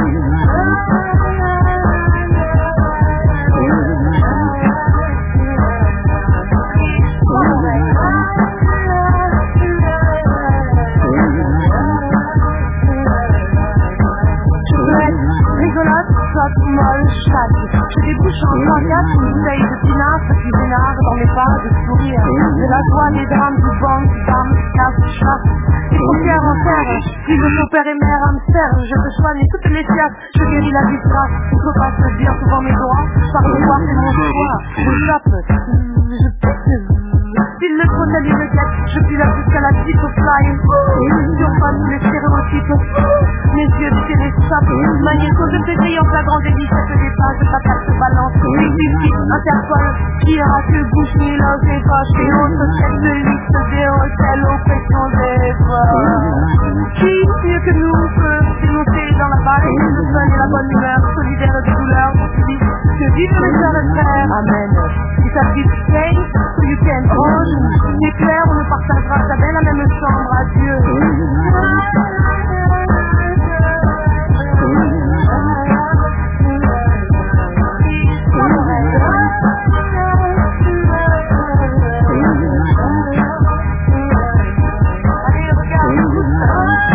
Rigolote, soit molle, chatte. Je débouche en trois quatre une bouteille de pinard, petit vénard dans mes pas de sourire. De la joie, des drames, du banc, du dame, du casse, du chasse. Les paupières en terre, puis de mon père et mère hamster. Je te soigne toutes les fiacs, je guéris la disgrâce. Je peux pas se dire souvent mes droits, par le droit c'est mon choix. Je tape, je pète. S'il le faut, salut le gars, je suis là jusqu'à la petite au fly. Sur pas tous les stéréotypes, mes yeux de télescope. Magnéto, je te grille en flagrant délit, ça te dépasse, je t'attaque, je balance. Les suffit, Interpol, qui ira que bouche, mélange et poche. Et autres têtes de liste, des hôtels, oppression des voix. Qui, mieux que nous, peut dénoncer dans la balle, le fun et la bonne humeur, solidaire de douleur. Que vive les sœurs et frères, amen. Si ça dit change, so you can change. C'est clair, on ne partagera jamais la même chambre, adieu. Allez, regarde, écoute ça.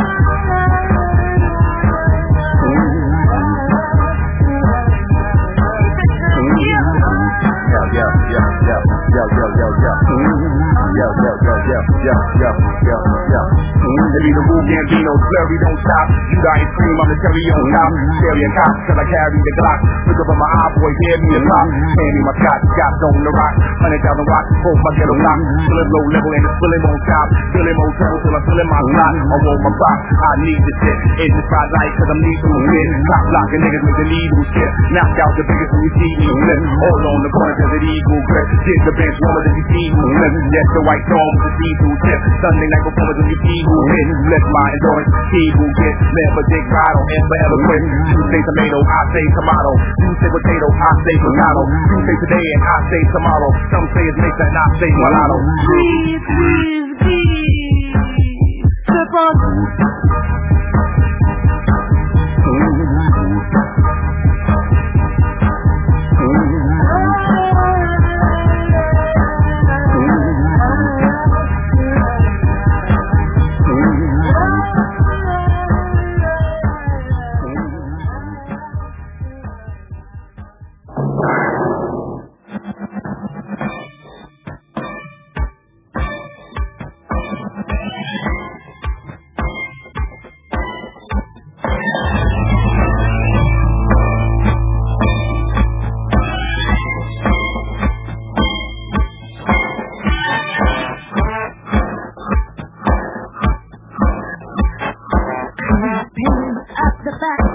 Yo, yo, yo, yo, yo, yo, yo, yo. Yo, yo, yo, yo, yo, yo, yo, yo. Maybe the Wu Gambino, flurry don't stop. You got ice cream, I'm the cherry on top. Cherry and cop, till I carry the Glock. Look up at my eye, boy, hear me a pop. Hand me my scotch, scotch on the rock. Hundred thousand rocks, both my ghetto lock. Feeling low level and it's feeling on top. Feeling motel till I'm feeling my slot. I want my box, I need this shit. It's the spotlight, cause I'm need some shit. Top blocking niggas with the needle shit. Knock out the biggest when you see me flip. All on the corner, there's an eagle grip. Get the bench warmer than you see who flip. Yes, the white storm with the see-through tip. Sunday night performance when you see who hit. Lift my endurance, see who get. Never dig right on and forever quit. You say tomato, I say tomato. You say potato, I say potato. You say today and I say tomorrow. Some say it's mixed and I say mulatto. Please, please, please. Cependant.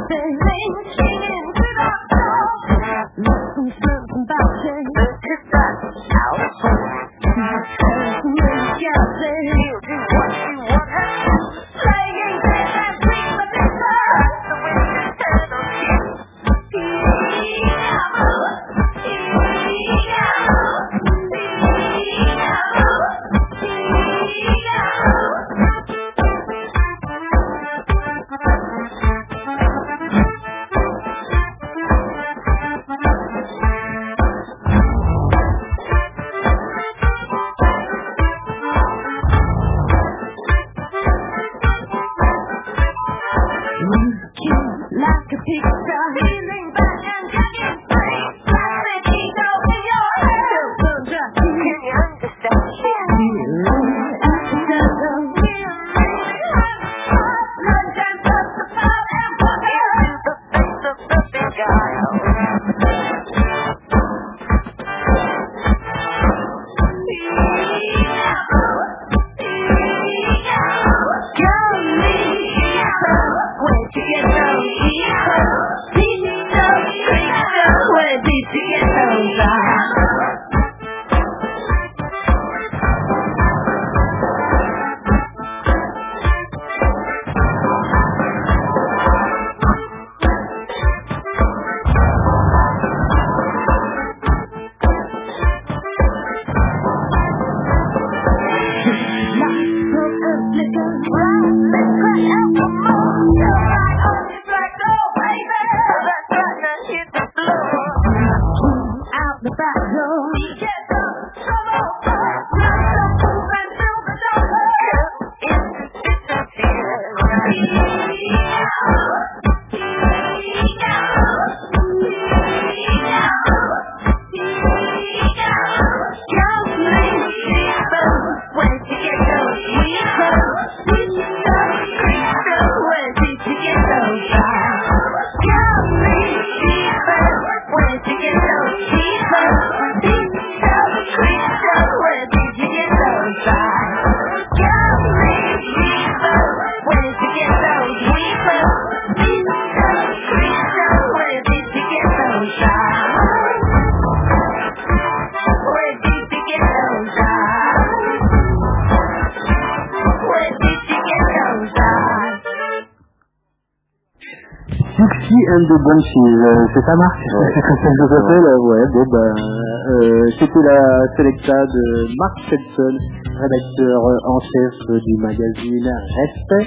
And the Bunchies, euh, c'est ça Marc? Ça s'appelle, euh, ouais, bon ben, euh, c'était la sélecta de Mark Stetson, rédacteur en chef du magazine Respect,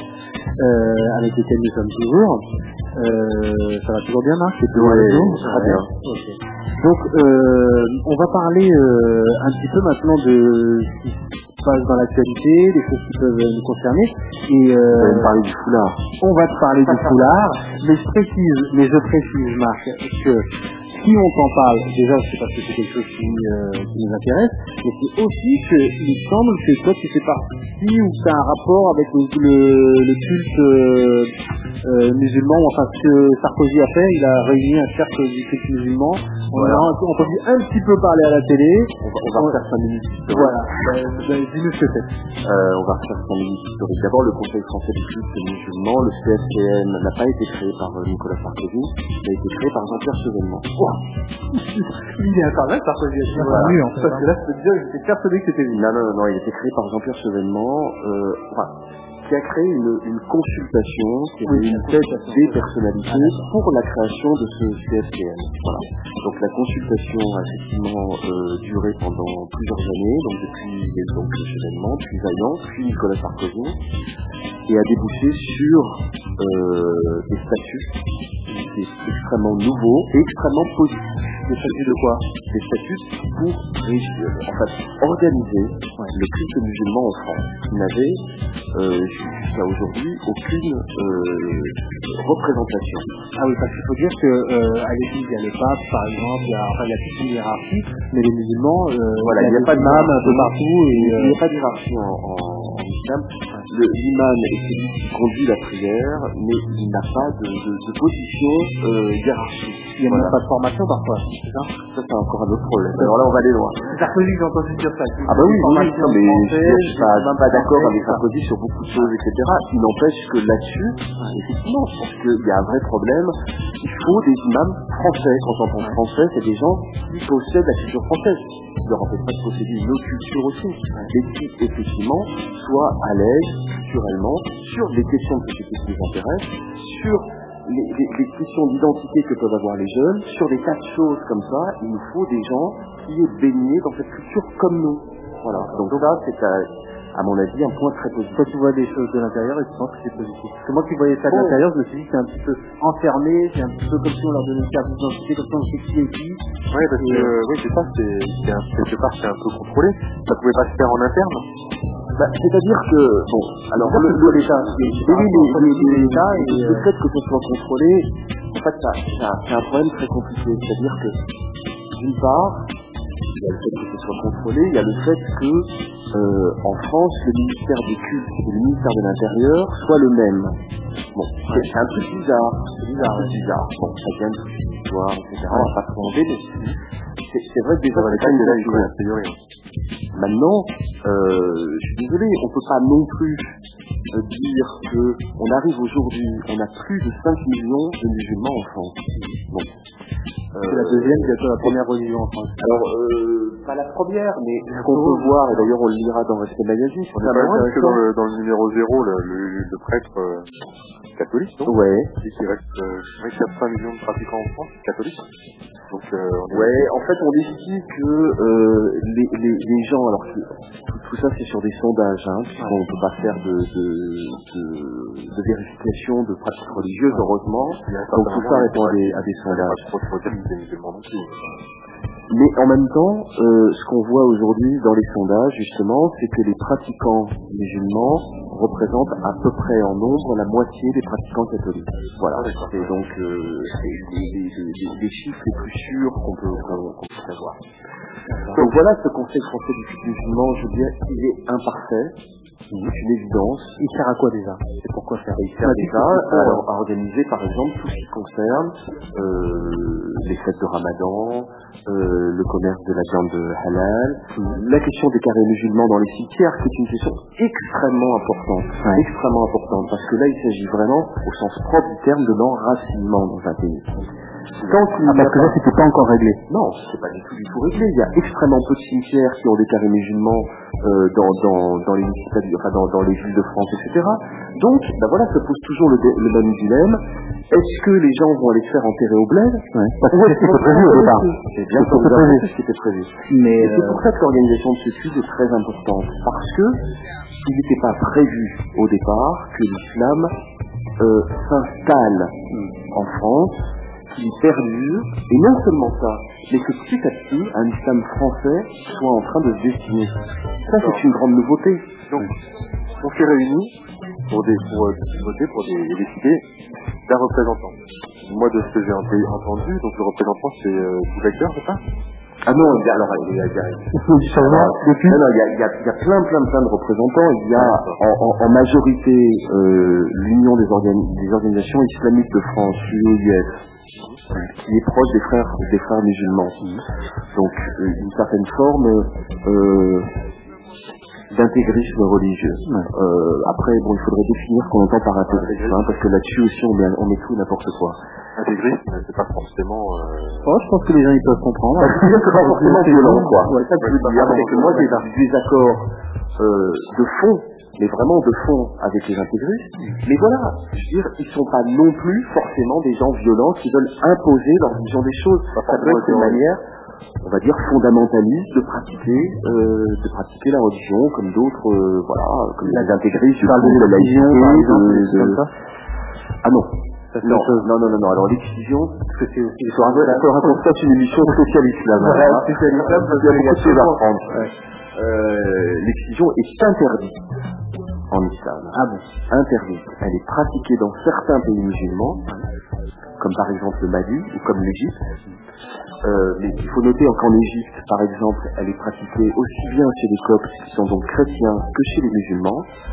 euh, avec lequel nous sommes toujours. Euh, ça va toujours bien Marc? C'est toujours ouais, très bien. Okay. Donc, euh, on va parler euh, un petit peu maintenant de ce qui se passe dans l'actualité, des choses qui peuvent nous concerner. Et, euh, on va parler du foulard. On va te parler du foulard, mais je précise, mais je précise Marc, que si on t'en parle, déjà c'est parce que c'est quelque chose qui, euh, qui nous intéresse, mais c'est aussi qu'il semble que toi tu fais partie ou que tu as un rapport avec le, le, le culte euh, euh, musulman, enfin ce que Sarkozy a fait, il a réuni un cercle du culte musulman. On voilà. a entendu un petit peu parler à la télé. On va, on va refaire cinq minutes historiques. Voilà, ben, ben, dis-nous ce que c'est. Euh, on va refaire cinq minutes historiques. D'abord, le Conseil français du culte musulman, le C F C M, n'a pas été créé par Nicolas Sarkozy, il a été créé par Jean-Pierre Chevènement. Wow. Il est internet, Sarkozy. Voilà. Oui, en fait, parce que là, je peux te dire, j'étais persuadé que c'était lui. Non, non, non, il a été créé par Jean-Pierre Chevènement. Euh, enfin, qui a créé une, une consultation qui oui, une tête des personnalités pour la création de ce C F C M. Voilà. Donc la consultation a effectivement euh, duré pendant plusieurs années, donc depuis donc, Chevènement, puis Vaillant, puis Nicolas Sarkozy, et a débouché sur euh, des statuts des extrêmement nouveaux et extrêmement positifs. Des statuts de quoi? Des statuts pour euh, en fait, organiser ouais. le culte musulman en France, qui n'avait euh, jusqu'à aujourd'hui aucune euh, représentation. Ah oui, parce qu'il faut dire que euh, à l'église il y a le pape, par exemple, il y a, enfin, il y a toute une hiérarchie, mais les musulmans, euh, voilà, il n'y a, a pas de imam un peu partout. Et, il n'y euh... a pas de hiérarchie en, en, en islam. le, l'imam est celui qui conduit la prière, mais il n'a pas de, de, de position euh, hiérarchique. Il n'y a voilà. même pas de formation parfois, c'est ça? Ça, c'est encore un autre problème. Alors là, on va aller loin. Sarkozy, j'ai entendu dire ça. Ah bah oui, oui, oui, non, mais je suis pas, même pas d'accord avec Sarkozy sur beaucoup de choses, et cetera. Il n'empêche que là-dessus, effectivement, je pense qu'il y a un vrai problème. Il faut des imams français. Quand on pense français, c'est des gens qui possèdent la culture française. Ils ne leur empêchent pas de posséder une autre culture aussi. Mais qui, effectivement, soient à l'aise culturellement sur les questions de société qui les intéressent, sur les, les, les questions d'identité que peuvent avoir les jeunes, sur des tas de choses comme ça. Il nous faut des gens qui est baigné dans cette culture comme nous. Voilà. Donc ça, c'est à, à mon avis un point très positif. Toi, tu vois des choses de l'intérieur et tu penses que c'est positif. Parce que moi qui voyais ça de bon. l'intérieur, je me suis dit que c'est un petit peu enfermé, c'est un petit peu comme si on leur donnait une carte d'identité, comme ça on sait qui est qui. Oui, parce que euh, oui, c'est ça, c'est, c'est un, quelque part c'est un peu contrôlé. Ça pouvait pas se faire en interne. Bah, c'est-à-dire que, bon, alors le, le, l'État, l'État et le fait que ce soit contrôlé, en fait, ça, ça, c'est un problème très compliqué. C'est-à-dire que, d'une part, il y a le fait que ce soit contrôlé, il y a le fait que, euh, en France, le ministère des cultes et le ministère de l'Intérieur soient le même. Bon, c'est, c'est un truc bizarre, c'est bizarre, c'est bizarre. Bon, ça vient de toute l'histoire, et cetera. On va pas trop en mais c'est, c'est vrai que déjà, c'est quand même là, il faut a priori. Maintenant, euh, je suis désolé, on ne peut pas non plus euh, dire qu'on arrive aujourd'hui, on a plus de cinq millions de musulmans en France. Bon. Euh, c'est la deuxième, c'est la première religion en France. Alors, euh, pas la première, mais ce qu'on peut voir, et d'ailleurs on le lira dans Respect Magazine, on est pas que dans le, dans le numéro zéro, le, le, le prêtre euh, catholique, non? Ouais. Il dit qu'il reste euh, quatre-vingts millions de pratiquants en France, catholiques. Donc, euh, on est ouais, en fait, on estime que euh, les, les, les gens, alors tout, tout ça c'est sur des sondages, hein, on ne peut pas faire de, de, de, de vérification de pratiques religieuses, heureusement, donc tout ça répond à des, à des sondages. Mais en même temps, euh, ce qu'on voit aujourd'hui dans les sondages, justement, c'est que les pratiquants musulmans représentent à peu près en nombre la moitié des pratiquants catholiques. Voilà, c'est donc euh, les, les, les, les chiffres les plus sûrs qu'on peut, qu'on, qu'on peut savoir. Donc voilà, ce Conseil français du culte musulman, je veux dire, il est imparfait. C'est une évidence. Il sert à quoi déjà? Et pourquoi faire? Il sert déjà à, à organiser par exemple tout ce qui concerne euh, les fêtes de Ramadan, euh, le commerce de la viande halal, la question des carrés musulmans dans les cimetières, qui est une question extrêmement importante, ouais. extrêmement importante, parce que là il s'agit vraiment, au sens propre du terme, de l'enracinement dans un pays. Tant qu'il ah, parce que là c'était pas encore réglé. Non, c'est pas du tout du tout réglé. Il y a extrêmement peu de cimetières qui ont des carrés musulmans euh, dans, dans, dans les municipalités, enfin dans, dans les villes de France, et cetera. Donc, ben voilà, ça pose toujours le, le même dilemme. Est-ce que les gens vont aller se faire enterrer au bled? Ouais, parce que c'est ce qui était prévu au départ. C'est bien sûr ce qui était prévu. Mais euh... c'est pour ça que l'organisation de ce culte est très importante, parce que il n'était pas prévu au départ que l'islam euh, s'installe en France, qu'il perdure, et non seulement ça, mais que petit à petit, un islam français soit en train de se dessiner. Ça, c'est une grande nouveauté. Donc, on s'est réunis pour, des, pour euh, voter, pour des, décider d'un représentant. Moi, de ce que j'ai entendu, donc le représentant, c'est euh, Boubacar, c'est ça? Ah non, il y a, alors, il y a, il y a, il y a, depuis... non, non, il y a, il y a, il y a plein, plein, plein de représentants. Il y a en, en, en majorité euh, l'Union des, organi- des organisations islamiques de France, U O I F, qui est proche des frères, des frères musulmans. Donc, euh, une certaine forme euh, d'intégrisme religieux. Euh, après, bon, il faudrait définir ce qu'on entend par intégrisme, hein, parce que là-dessus aussi, on met, on met tout n'importe quoi. Intégrisme, c'est pas forcément... Euh... Oh, je pense que les gens, ils peuvent comprendre. C'est pas forcément violent, quoi. Ouais, ça, je veux dire, c'est que moi, j'ai des désaccords euh, de fond, mais vraiment de fond avec les intégristes. Mais voilà, je veux dire, ils sont pas non plus forcément des gens violents qui veulent imposer leur vision des choses. Ça doit être une manière, on va dire, fondamentaliste de pratiquer, euh, de pratiquer la religion, comme d'autres, euh, voilà, comme les intégristes, je parle de la laïcité, de, de... Ah non. Non, non, non, non, non, alors l'excision, parce que c'est aussi, il faudra qu'on fasse une émission spécialiste là, voilà, hein. Spécialiste là, parce qu'il y a beaucoup de choses à apprendre. Ouais. Euh, l'excision est interdite en islam. Ah bon? Interdite. Elle est pratiquée dans certains pays musulmans, comme par exemple le Mali ou comme l'Égypte. Euh, mais il faut noter qu'en Égypte, par exemple, elle est pratiquée aussi bien chez les Coptes, qui sont donc chrétiens, que chez les musulmans.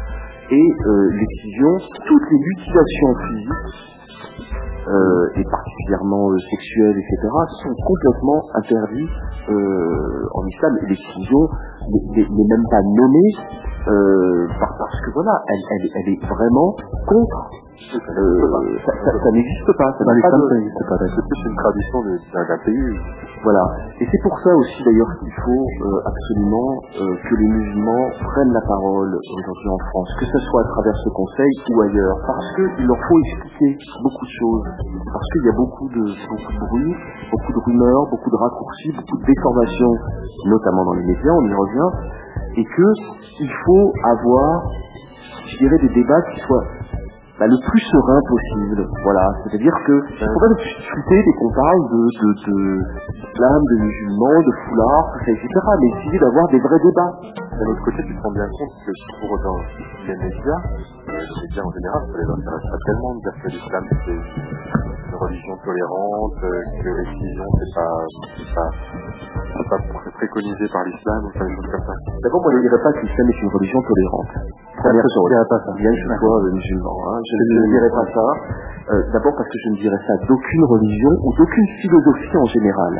et euh, l'excision, toutes les mutilations physiques, euh, et particulièrement euh, sexuelles, et cetera, sont complètement interdites euh, en islam. Et l'excision n'est même pas nommée euh, parce que voilà, elle, elle, elle est vraiment contre. Euh, ça, ça, ça n'existe pas. Ça Dans n'existe l'islam, pas. ça n'existe pas. C'est plus une tradition d'un pays. Voilà. Et c'est pour ça aussi d'ailleurs qu'il faut euh, absolument euh, que les musulmans prennent la parole aujourd'hui en France, que ce soit à travers ce conseil ou ailleurs, parce qu'il leur faut expliquer beaucoup de choses, parce qu'il y a beaucoup de, beaucoup de bruit, beaucoup de rumeurs, beaucoup de raccourcis, beaucoup de déformations, notamment dans les médias, on y revient, et qu'il faut avoir, je dirais, des débats qui soient Bah, le plus serein possible, voilà. C'est-à-dire que il ne faut pas discuter dès qu'on parle de, de, de d'islam, de musulmans, de foulards, tout ça, et cetera. Mais essayer d'avoir des vrais débats. D'un autre côté, tu te rends bien compte que pour dans les médias, euh, les médias en général, ça les intéresse pas tellement de dire que l'islam c'est une religion tolérante, euh, que l'excision c'est pas, c'est pas, c'est pas préconisé par l'islam ou des choses comme ça. D'abord, moi je ne dirais pas que l'islam est une religion tolérante. Première chose, je ne dirais pas ça. Bien que je sois euh, musulman, hein. je, je ne dirais pas ça. Euh, D'abord parce que je ne dirais ça d'aucune religion ou d'aucune philosophie en général.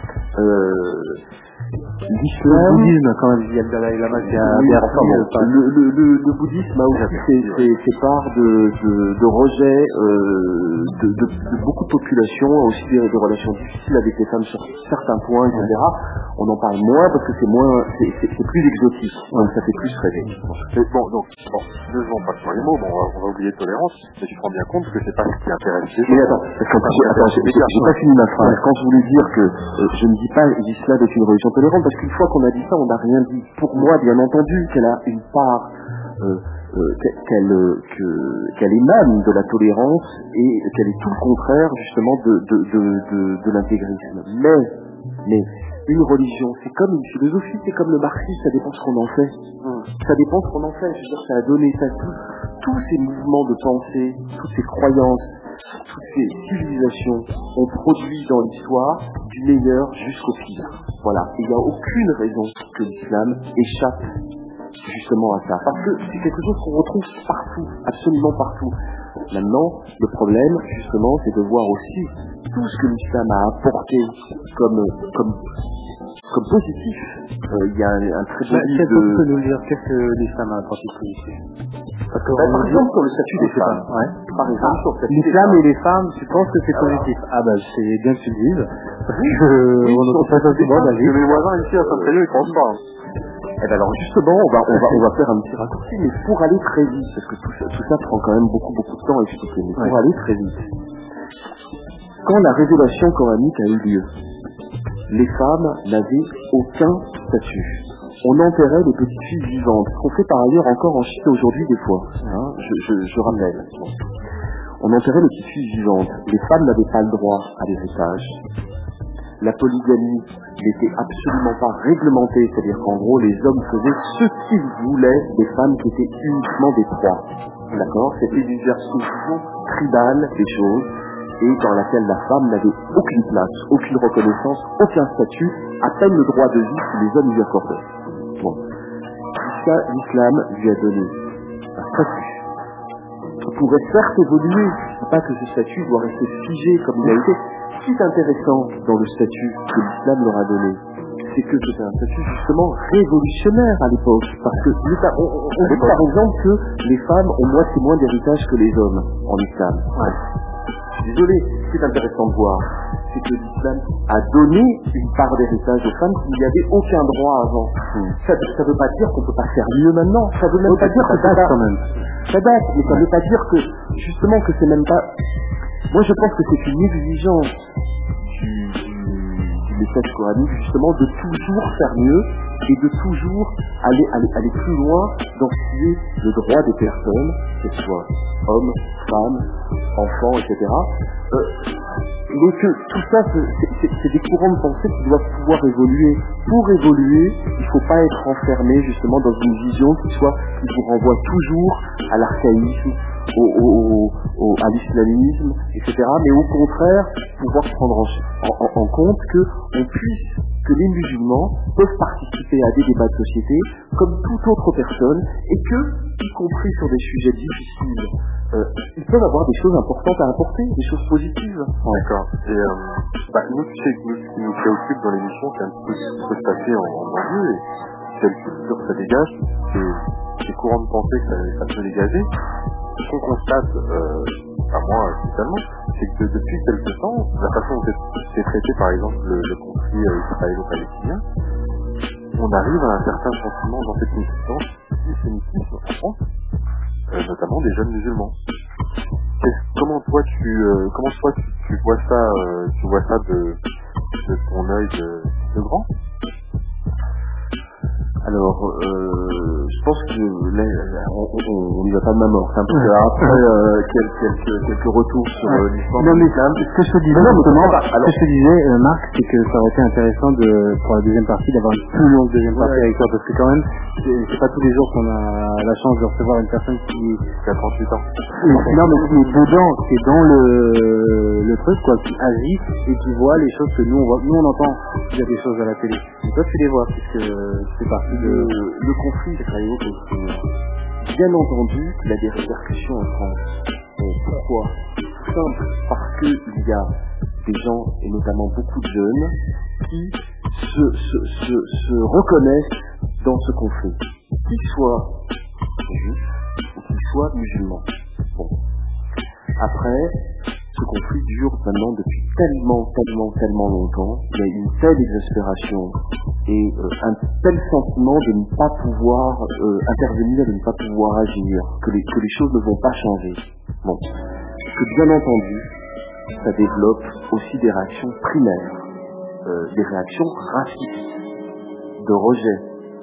Euh, L'islam, le bouddhisme, quand même, il y a le Dalai Lama qui a oui, bien enfin, repris, bon, euh, le, le, le, le bouddhisme a aussi ses, ses, ses parts de, de, de rejet euh, de, de, de beaucoup de populations, a aussi des, des relations difficiles avec les femmes sur certains points, et cetera. On en parle moins parce que c'est moins, c'est, c'est, c'est plus exotique, donc ça fait plus rêver. Mais bon, donc, bon, ne jouons pas sur les mots, bon, on va, on va oublier tolérance, mais tu te rends bien compte que c'est pas ce qui intéresse les gens. Mais attends, parce qu'en plus, attends, j'ai, j'ai, j'ai pas fini ma phrase. Quand je voulais dire que euh, je ne dis pas l'islam est une religion tolérante, parce qu'une fois qu'on a dit ça, on n'a rien dit. Pour moi, bien entendu, qu'elle a une part, euh, euh, qu'elle, euh, que, qu'elle émane de la tolérance et qu'elle est tout le contraire, justement, de, de, de, de, de l'intégrisme. Mais, mais, une religion, c'est comme une philosophie, c'est comme le marxisme, ça dépend ce qu'on en fait. Ça dépend ce qu'on en fait. Je veux dire, ça a donné ça, tout, tous ces mouvements de pensée, toutes ces croyances, toutes ces civilisations ont produit dans l'histoire du meilleur jusqu'au pire. Voilà. Et il n'y a aucune raison que l'islam échappe justement à ça. Parce que c'est quelque chose qu'on retrouve partout, absolument partout. Maintenant, le problème, justement, c'est de voir aussi tout ce que l'islam a apporté comme, comme, comme positif. Euh, il y a un, un très beau livre de... Qu'est-ce que nous dire Qu'est-ce que l'islam a apporté de positif? Parce que, bah, par exemple, sur le statut des femmes. Ouais. Par exemple, sur le statut des L'islam femmes. et les femmes, tu penses que c'est positif? Ah bah c'est bien que tu le dises. Parce que Oui, on n'entend pas facilement Parce d'avis. que mes voisins ici à Saint-Trévieux, ils pensent pas. Eh ben alors justement, on va, on va, on va faire un petit raccourci, mais pour aller très vite, parce que tout ça, tout ça prend quand même beaucoup, beaucoup de temps à expliquer, mais pour Ouais. aller très vite. Quand la révélation coranique a eu lieu, les femmes n'avaient aucun statut. On enterrait les petites filles vivantes, ce qu'on fait par ailleurs encore en Chine aujourd'hui des fois, hein, je, je, je rappelle. Bon. On enterrait les petites filles vivantes, les femmes n'avaient pas le droit à l'héritage. La polygamie n'était absolument pas réglementée, c'est-à-dire qu'en gros les hommes faisaient ce qu'ils voulaient des femmes qui étaient uniquement des proies. D'accord? C'était une version tribale des choses et dans laquelle la femme n'avait aucune place, aucune reconnaissance, aucun statut, à peine le droit de vie que les hommes lui accordaient. Bon. Ça, l'islam lui a donné un statut qui pourrait certes évoluer. Je ne dis pas que ce statut doit rester figé comme il a été. Ce qui est intéressant dans le statut que l'islam leur a donné, c'est que c'était un statut justement révolutionnaire à l'époque. Parce que on, on, on dit par exemple que les femmes ont moitié moins d'héritage que les hommes en islam. Ouais. Désolé, ce qui est intéressant de voir, c'est que l'islam a donné une part d'héritage aux femmes qui n'y avait aucun droit avant. Mmh. Ça ne veut pas dire qu'on ne peut pas faire mieux maintenant. Ça ne veut même oh, pas dire que ça date quand même. Ça date, mais ça ne veut pas dire que, justement, que c'est même pas... Moi, je pense que c'est une exigence du, du message coranique, justement, de toujours faire mieux et de toujours aller, aller, aller plus loin dans ce qui est le droit des personnes, que ce soit hommes, femmes, enfants, et cetera. Euh, mais que tout ça, c'est, c'est, c'est des courants de pensée qui doivent pouvoir évoluer. Pour évoluer, il ne faut pas être enfermé justement dans une vision qui soit, qui vous renvoie toujours à l'archaïsme, au, au, au, à l'islamisme, et cetera. Mais au contraire, pouvoir prendre en, en, en compte que on puisse, que les musulmans peuvent participer à des débats de société comme toute autre personne, et que, y compris sur des sujets difficiles, euh, ils peuvent avoir des choses importantes à apporter, des choses positives. D'accord. Et euh, bah, nous, tu sais, nous, ce qui nous préoccupe dans l'émission, c'est un petit peu ce qui peut se passer en, en banlieue, et quelle culture ça dégage, c'est c'est courant de penser que ça, ça peut dégager. Ce qu'on constate, euh, à moi spécialement, c'est que depuis quelque temps, la façon dont c'est traité par exemple le, le conflit euh, israélo-palestinien, on arrive à un certain sentiment d'antisémitisme en France, euh, notamment des jeunes musulmans. Comment toi tu euh, comment toi tu, tu vois ça euh, tu vois ça de, de ton œil de, de grand? Alors, euh, je pense que là, on n'y va pas de ma mort. Hein, parce que après euh, quelques, quelques, quelques retours sur ouais. euh, l'histoire de l'islam. Ce que je te disais, justement, alors, ce que je te disais, euh, Marc, c'est que ça aurait été intéressant de, pour la deuxième partie, d'avoir une plus longue deuxième partie ouais. avec toi, parce que quand même, c'est, c'est pas tous les jours qu'on a la chance de recevoir une personne qui, qui a trente-huit ans. Non, mais qui est dedans, qui est dans le, le truc, quoi, qui agit et qui voit les choses que nous on voit. Nous on entend qu'il y a des choses à la télé. Et toi tu les vois, puisque c'est parti. Le, le conflit israélo-palestinien, bien entendu, il a des répercussions en France. Et pourquoi? Simple, parce qu'il y a des gens, et notamment beaucoup de jeunes, qui se, se, se, se reconnaissent dans ce conflit, qu'ils soient juifs ou qu'ils soient musulmans. Bon. Après, ce conflit dure maintenant depuis tellement, tellement, tellement longtemps. Il y a une telle exaspération et euh, un tel sentiment de ne pas pouvoir euh, intervenir, de ne pas pouvoir agir, que les, que les choses ne vont pas changer. Bon. Que bien entendu, ça développe aussi des réactions primaires, euh, des réactions racistes, de rejet.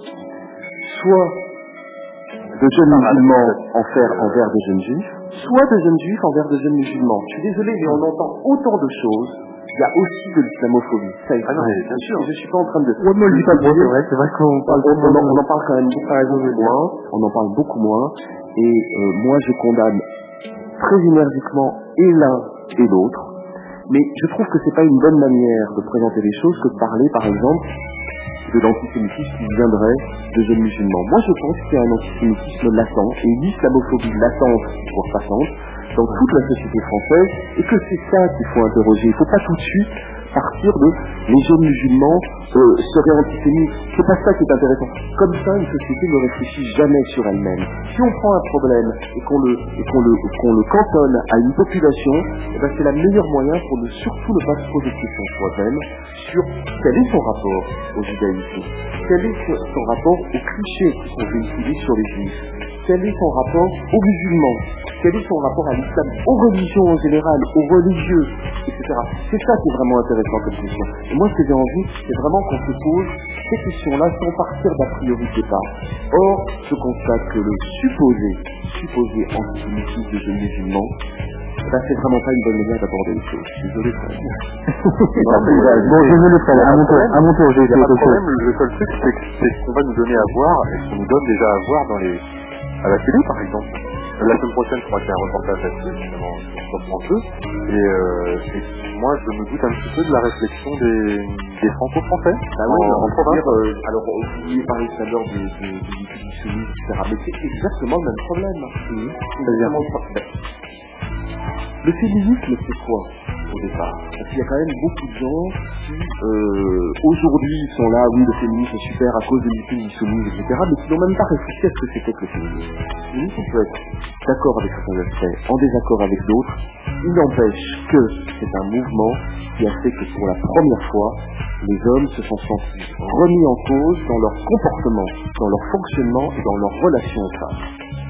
Soit de jeunes musulmans envers, envers de jeunes juifs, soit de jeunes juifs envers de jeunes musulmans. Je suis désolé, mais on entend autant de choses. Il y a aussi de l'islamophobie. Ça existe, ah non, bien sûr. Je suis pas en train de... Ouais, moi, je dis pas trop, c'est vrai, c'est vrai qu'on parle on, on, on en parle quand même beaucoup moins. On en parle beaucoup moins. Et euh, moi, je condamne très énergiquement et l'un et l'autre. Mais je trouve que c'est pas une bonne manière de présenter les choses que de parler, par exemple, de l'antisémitisme qui viendrait de jeunes musulmans. Moi, je pense qu'il y a un antisémitisme latent et une islamophobie latente, voire passante, dans toute la société française, et que c'est ça qu'il faut interroger. Il ne faut pas tout de suite partir de les jeunes musulmans euh, seraient antisémites. C'est pas ça qui est intéressant. Comme ça, une société ne réfléchit jamais sur elle-même. Si on prend un problème et qu'on le, et qu'on le, qu'on le cantonne à une population, eh ben c'est le meilleur moyen pour ne surtout ne pas se poser de questions soi-même sur quel est son rapport au judaïsme, quel est son rapport aux clichés qui sont véhiculés sur les juifs, quel est son rapport aux musulmans, quel est son rapport à l'islam, aux religions en général, aux religieux, et cetera. C'est ça qui est vraiment intéressant comme question. Et moi, ce que j'ai envie, c'est vraiment qu'on se pose ces questions-là sans partir d'a priori de départ. Or, je constate que le supposé, supposé antisémitisme de jeunes musulmans, là, c'est vraiment pas une bonne manière d'aborder les choses. Je suis désolé, frère. Bon, désolé, frère. À mon tour, à mon tour, j'ai été quelque chose. Le seul truc, c'est que c'est ce qu'on va nous donner à voir, et ce qu'on nous donne déjà à voir dans les, à la télé, par exemple. La semaine prochaine, je crois qu'il y a un reportage là-dessus, justement, sur France deux. Et, euh, et moi, je me doute un petit peu de la réflexion des, des franco-français. Ah oui, en, en province. Euh, alors, vous vouliez parler tout à l'heure de, de, de l'utilisation, et cetera. Mais c'est exactement le même problème. Mmh. C'est exactement le problème. Le féminisme, c'est quoi, au départ? Parce qu'il y a quand même beaucoup de gens qui, euh, aujourd'hui, sont là, oui, le féminisme est super à cause de l'utile soumise, et cetera, mais qui n'ont même pas réfléchi à ce que c'était que le féminisme. Le féminisme, on peut être d'accord avec certains aspects, en désaccord avec d'autres. Il n'empêche que c'est un mouvement qui a fait que pour la première fois, les hommes se sont sentis remis en cause dans leur comportement, dans leur fonctionnement et dans leur relation aux femmes.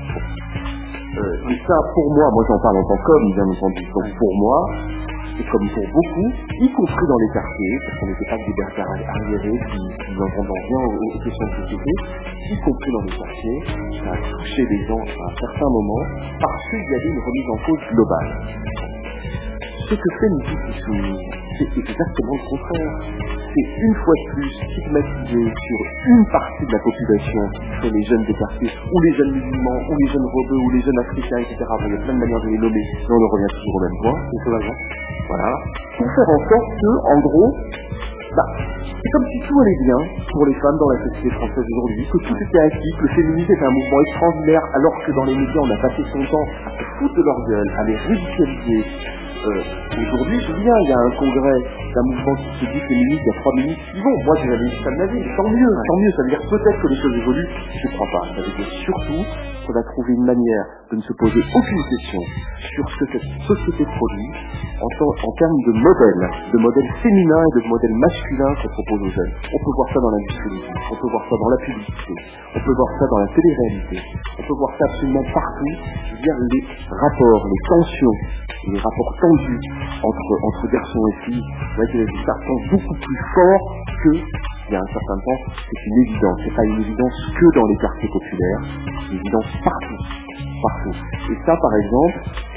Euh, et ça, pour moi, moi j'en parle en tant qu'homme, bien entendu, donc pour moi, et comme pour beaucoup, y compris dans les quartiers, parce qu'on n'était pas que des bergers arriérés qui, qui n'entendent rien aux, aux questions de société, y compris dans les quartiers, ça a touché les gens à un certain moment, parce qu'il y avait une remise en cause globale. Ce que fait Musique Insoumise, c'est exactement le contraire. c'est une fois de plus stigmatisé sur une partie de la population, sur les jeunes des quartiers, ou les jeunes musulmans, ou les jeunes rebeux, ou les jeunes africains, et cetera. Bon, il y a plein de manières de les nommer, mais on en revient toujours au même point, c'est sauvage. Voilà. Pour faire en sorte que, en gros, bah, c'est comme si tout allait bien pour les femmes dans la société française aujourd'hui, que tout était acquis, que le féminisme était un mouvement extraordinaire, alors que dans les médias on a passé son temps à se foutre de leur gueule, à les ridiculiser. Euh, aujourd'hui, je dis bien, il y a un congrès d'un mouvement qui se dit féministe, il y a trois minutes qui vont. Moi, j'ai jamais vu ça de ma vie, mais tant mieux, tant mieux. Ça veut dire peut-être que les choses évoluent. Je ne crois pas. Ça veut dire surtout qu'on a trouvé une manière de ne se poser aucune question sur ce que cette société produit en, en termes de modèles, de modèles féminins et de modèles masculins qu'on propose aux jeunes. On peut voir ça dans l'industrie, on peut voir ça dans la publicité, on peut voir ça dans la télé-réalité, on peut voir ça absolument partout. Je veux dire, les rapports, les tensions, les rapports tendus entre, entre garçons et filles, ça sont beaucoup plus forts que, il y a un certain temps, c'est une évidence. C'est pas une évidence que dans les quartiers populaires, c'est une évidence partout, partout. Et ça, par exemple,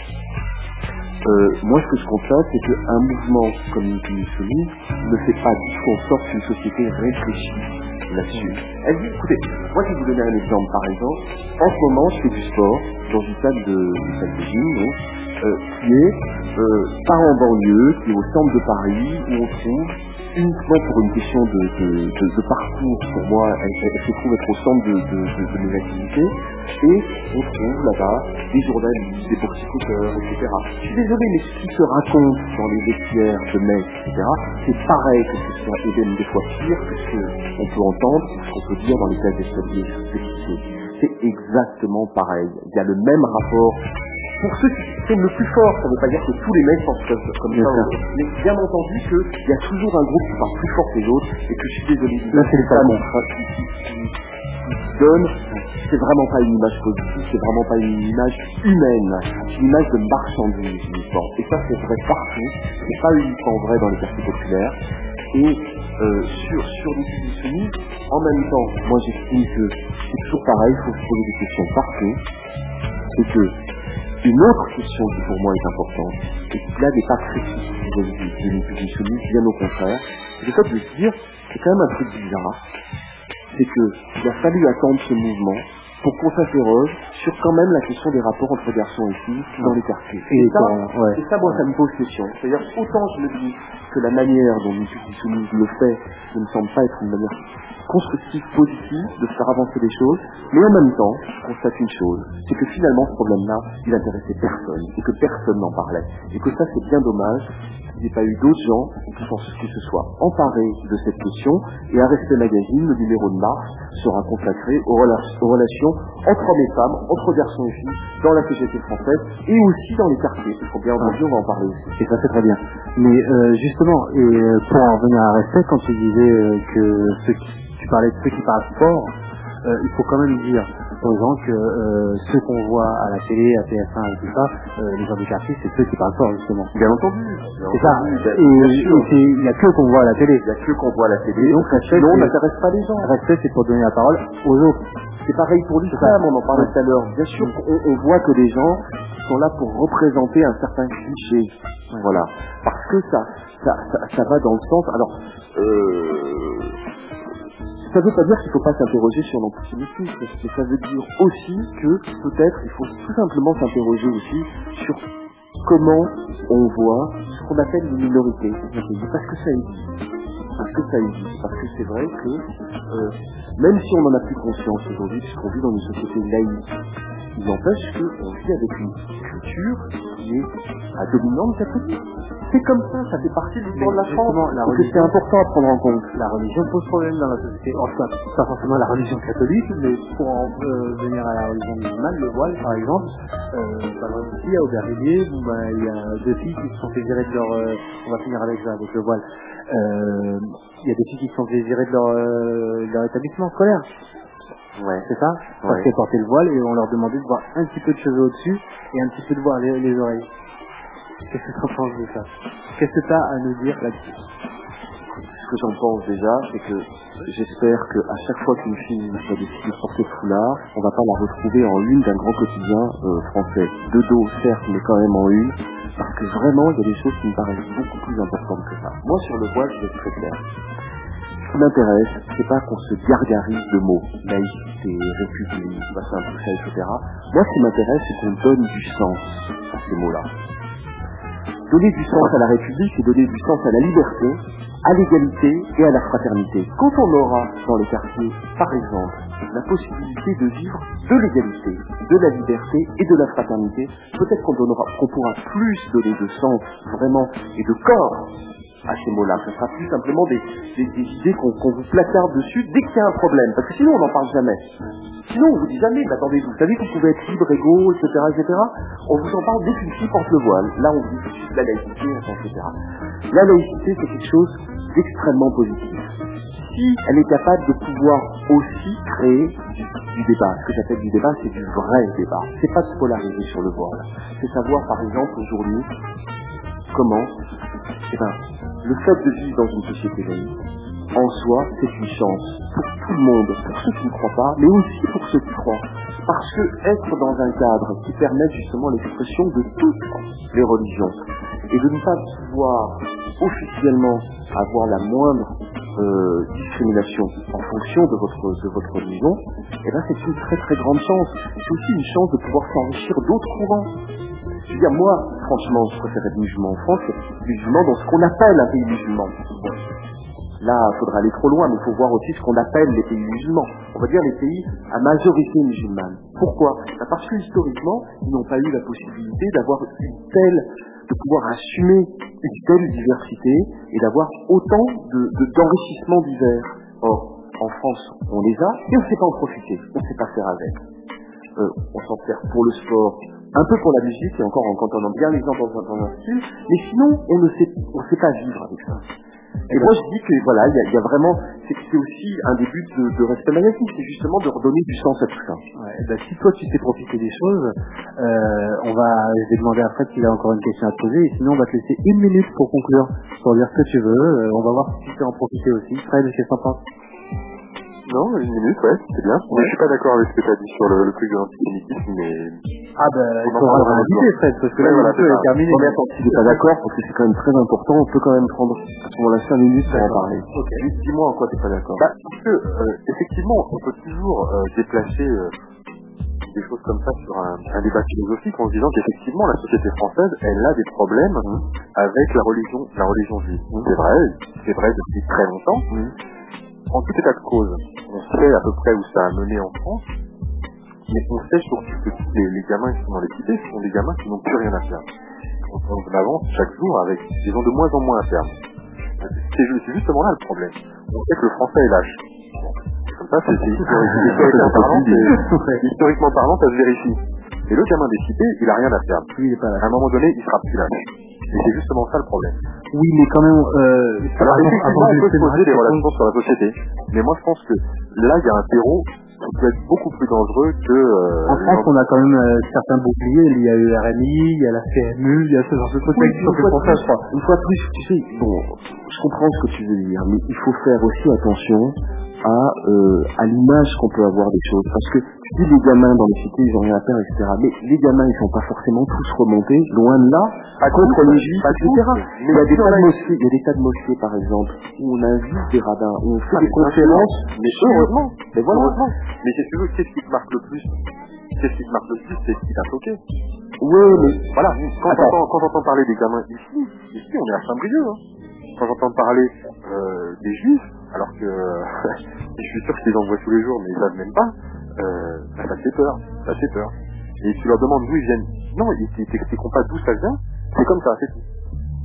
euh, moi ce que je constate, c'est qu'un mouvement comme Unity ne fait pas du tout en sorte qu'une société réfléchisse là-dessus. Elle dit, écoutez, moi je vais vous donner un exemple, par exemple, en ce moment je fais du sport dans une salle de, une salle de gym, donc, euh, qui est euh, pas en banlieue, qui est au centre de Paris, où on trouve uniquement pour une question de, de, de, de parcours, pour moi, elle, elle se trouve être au centre de, de, de, de mes activités, et on trouve là-bas des journalistes, des boursicouteurs, et cetera. Je suis désolé, mais ce qui se raconte dans les vestiaires de mecs, et cetera, c'est pareil que ce soit, et même des fois pire que ce qu'on peut entendre, ou ce qu'on peut dire dans les classes d'escalier de lycée. C'est exactement pareil. Il y a le même rapport. Pour ceux qui s'expriment le plus fort, ça ne veut pas dire que tous les mecs pensent comme, comme ça, mais bien entendu qu'il y a toujours un groupe qui parle plus fort que les autres, et que je suis désolé, là c'est le femmes qui, qui, qui donne, c'est vraiment pas une image positive, c'est vraiment pas une image humaine, c'est une image de marchandise uniquement. Et ça c'est vrai partout, c'est pas uniquement vrai dans les quartiers populaires. Et euh, sur, sur les publics soumis, en même temps, moi j'estime que c'est toujours pareil, il faut se poser des questions partout, et que une autre question qui pour moi est importante, et qui là n'est pas critique vis-à-vis de l'Union soumise, bien au contraire, c'est le fait de se dire, c'est quand même un truc bizarre, c'est qu'il a fallu attendre ce mouvement pour qu'on s'interroge sur quand même la question des rapports entre garçons et filles dans les quartiers. Et, et, ça, ouais. et ça, moi, ça me pose question. C'est-à-dire, autant je me dis que la manière dont l'Union soumise le fait ne me semble pas être une manière constructive, positive, de faire avancer les choses, mais en même temps, je constate une chose, c'est que finalement, ce problème-là, il intéressait personne, et que personne n'en parlait. Et que ça, c'est bien dommage qu'il n'y ait pas eu d'autres gens qui, qui se soient emparés de cette question, et à Respect Magazine, le numéro de mars, sera consacré aux, rela aux relations entre hommes et femmes, entre garçons et filles, dans la société française, et aussi dans les quartiers. Il faut bien entendu, on va en parler aussi. Et ça, c'est très bien. Mais euh, justement, et pour en revenir à Respect, quand tu disais euh, que ceux qui tu parlais de ceux qui parlent fort, euh, il faut quand même dire aux gens que euh, ceux qu'on voit à la télé, à T F un et tout ça, euh, les gens du quartier, c'est ceux qui parlent fort justement. Bien entendu. C'est ça. Et il n'y a que qu'on voit à la télé. Il n'y a que qu'on voit à la télé. Et donc respect, on n'intéresse pas les gens. Respect, c'est pour donner la parole aux autres. C'est pareil pour l'islam, on en parlait tout à l'heure. Bien sûr, on, on voit que les gens sont là pour représenter un certain cliché. Voilà. Parce que ça, ça, ça, ça va dans le sens. Alors. Euh, Ça ne veut pas dire qu'il ne faut pas s'interroger sur l'antisémitisme, mais ça veut dire aussi que peut-être il faut tout simplement s'interroger aussi sur comment on voit ce qu'on appelle les minorités, parce que ça existe. Parce que ça existe, parce que c'est vrai que euh, même si on n'en a plus conscience aujourd'hui, puisqu'on vit dans une société laïque, il n'empêche qu'on vit avec une culture qui est à dominante catholique. C'est comme ça, ça fait partie de l'histoire de la France. La religion, c'est important à prendre en compte. La religion pose problème dans la société. En tout cas, pas forcément la religion catholique, mais pour en euh, venir à la religion musulmane, le voile par exemple, euh, par exemple ici à Aubervilliers, bon, bah, il y a deux filles qui se sont fait virer de leur... Euh, on va finir avec ça, avec le voile. Euh, il y a des filles qui se sont fait virer de leur, euh, de leur établissement scolaire. Ouais. C'est ça? Parce ouais. qu'elles portaient le voile et on leur demandait de voir un petit peu de cheveux au-dessus et un petit peu de voir les, les oreilles. Qu'est-ce que tu en penses de ça? Qu'est-ce que tu as à nous dire là-dessus? Ce que j'en pense déjà, c'est que j'espère qu'à chaque fois qu'une fille va décider de porter le foulard, on va pas la retrouver en une d'un grand quotidien euh, français. De dos, certes, mais quand même en une, parce que vraiment, il y a des choses qui me paraissent beaucoup plus importantes que ça. Moi, sur le voile, je vais être très clair. qui m'intéresse, c'est pas qu'on se gargarise de mots, laïcité, république, machin, tout ça, et cetera. Moi, ce qui m'intéresse, c'est qu'on donne du sens à ces mots-là. Donner du sens à la République, c'est donner du sens à la liberté, à l'égalité et à la fraternité. Quand on aura dans les quartiers, par exemple, la possibilité de vivre de l'égalité, de la liberté et de la fraternité, peut-être qu'on donnera, qu'on pourra plus donner de sens, vraiment, et de corps à ces mots-là. Ce sera plus simplement des, des, des idées qu'on qu'on vous placarde dessus dès qu'il y a un problème. Parce que sinon, on n'en parle jamais. Sinon, on vous dit jamais, mais attendez, vous savez que vous pouvez être libre, égaux, et cetera, et cetera. On vous en parle dès qu'une fille porte le voile. Là, on vous dit tout de suite la laïcité, et cetera. La laïcité, c'est quelque chose d'extrêmement positif. Si elle est capable de pouvoir aussi créer du, du débat, ce que j'appelle du débat, c'est du vrai débat. C'est pas de se polariser sur le voile. C'est savoir, par exemple, aujourd'hui, comment, eh ben, le fait de vivre dans une société laïque, en soi, c'est une chance pour tout le monde, pour ceux qui ne croient pas, mais aussi pour ceux qui croient. Parce que être dans un cadre qui permet justement l'expression de toutes les religions, et de ne pas pouvoir officiellement avoir la moindre euh, discrimination en fonction de votre, de votre religion, eh ben c'est une très très grande chance. C'est aussi une chance de pouvoir s'enrichir d'autres courants. Je veux dire, moi, franchement, je préfère être musulman en France, musulman dans ce qu'on appelle un pays musulman. Bon. Là, il faudra aller trop loin, mais il faut voir aussi ce qu'on appelle les pays musulmans. On va dire les pays à majorité musulmane. Pourquoi? Parce que historiquement, ils n'ont pas eu la possibilité d'avoir une telle, de pouvoir assumer une telle diversité et d'avoir autant de, de, d'enrichissement divers. Or, en France, on les a et on ne sait pas en profiter, on ne sait pas faire avec. Euh, on s'en sert pour le sport, un peu pour la musique, et encore en contenant bien les gens dans un, dans un style, mais sinon, on ne sait, on sait pas vivre avec ça. Et moi, je dis que voilà, il y, y a vraiment, c'est, c'est aussi un des buts de, de Respect Magazine, c'est justement de redonner du sens à tout ça. Ouais, bah, si toi tu sais profiter des choses, euh, on va, je vais demander à Fred s'il a encore une question à te poser, et sinon on va te laisser une minute pour conclure, pour dire ce que tu veux. Euh, on va voir si tu sais en profiter aussi. Fred, qu'est-ce que t'en penses? Non, une minute, ouais, c'est bien. Ouais. Mais je suis pas d'accord avec ce que tu as dit sur le, le truc de l'antisémitisme, mais... Ah ben, il faudra le réinviter, Fred, parce que là, voilà, le est terminé. Mais attends, si tu n'es pas d'accord, parce que c'est quand même très important, on peut quand même prendre à ce moment-là cinq minutes pour en parler. Ok. Juste dis-moi en quoi tu n'es pas d'accord. Bah, parce que, euh, effectivement, on peut toujours euh, déplacer euh, des choses comme ça sur un, un débat philosophique en se disant qu'effectivement, la société française, elle a des problèmes mmh. avec la religion, la religion juive. Mmh. C'est vrai, c'est vrai depuis très longtemps. Mmh. En tout état de cause, on sait à peu près où ça a mené en France, mais on sait surtout que tous les, les gamins qui sont dans les cités, ce sont des gamins qui n'ont plus rien à faire. On, on avance chaque jour avec des gens de moins en moins à faire. C'est, c'est justement là le problème. On sait que le français est lâche. Comme ça, c'est, c'est historiquement parlant, c'est, historiquement parlant, ça se vérifie. Et le gamin des cités, il a rien à faire. Lui, il est pas là. À un moment donné, il sera plus lâche. Et c'est justement ça le problème. Oui, mais quand même... Euh, Alors effectivement, on peut se poser des relations sur la société, mais moi je pense que là, il y a un terreau qui peut être beaucoup plus dangereux que... Euh, en France, on a quand même euh, certains boucliers, il y a eu R M I, il y a la C M U, il y a ce genre de trucs. Oui, une, fois plus, je crois. une fois plus, tu sais, bon, je comprends ce que tu veux dire, mais il faut faire aussi attention à, euh, à l'image qu'on peut avoir des choses, parce que tu dis les gamins dans les cités, ils ont rien à faire, et cetera. Mais les gamins, ils sont pas forcément tous remontés, loin de là, pas contre les juifs, et cetera. Mais il y a des tas de mosquées, il y a des tas de mosquées, par exemple, où on invite des rabbins, où on fait ah, des conférences, mais heureusement, mais voilà. Heureusement. Mais si tu veux, qu'est-ce qui te marque le plus? Qu'est-ce qui te marque le plus? C'est ce qui t'a choqué. Oui, mais voilà, quand j'entends, quand j'entends parler des gamins ici, ici on est à Saint-Brieuc, hein. Quand j'entends parler euh, des juifs, alors que je suis sûr que je les envoie tous les jours, mais ils savent même pas, euh, bah, ça fait peur, ça fait peur. Et tu leur demandes d'où ils viennent. Non, ils t'expliqueront pas d'où ça vient, c'est comme ça, c'est tout.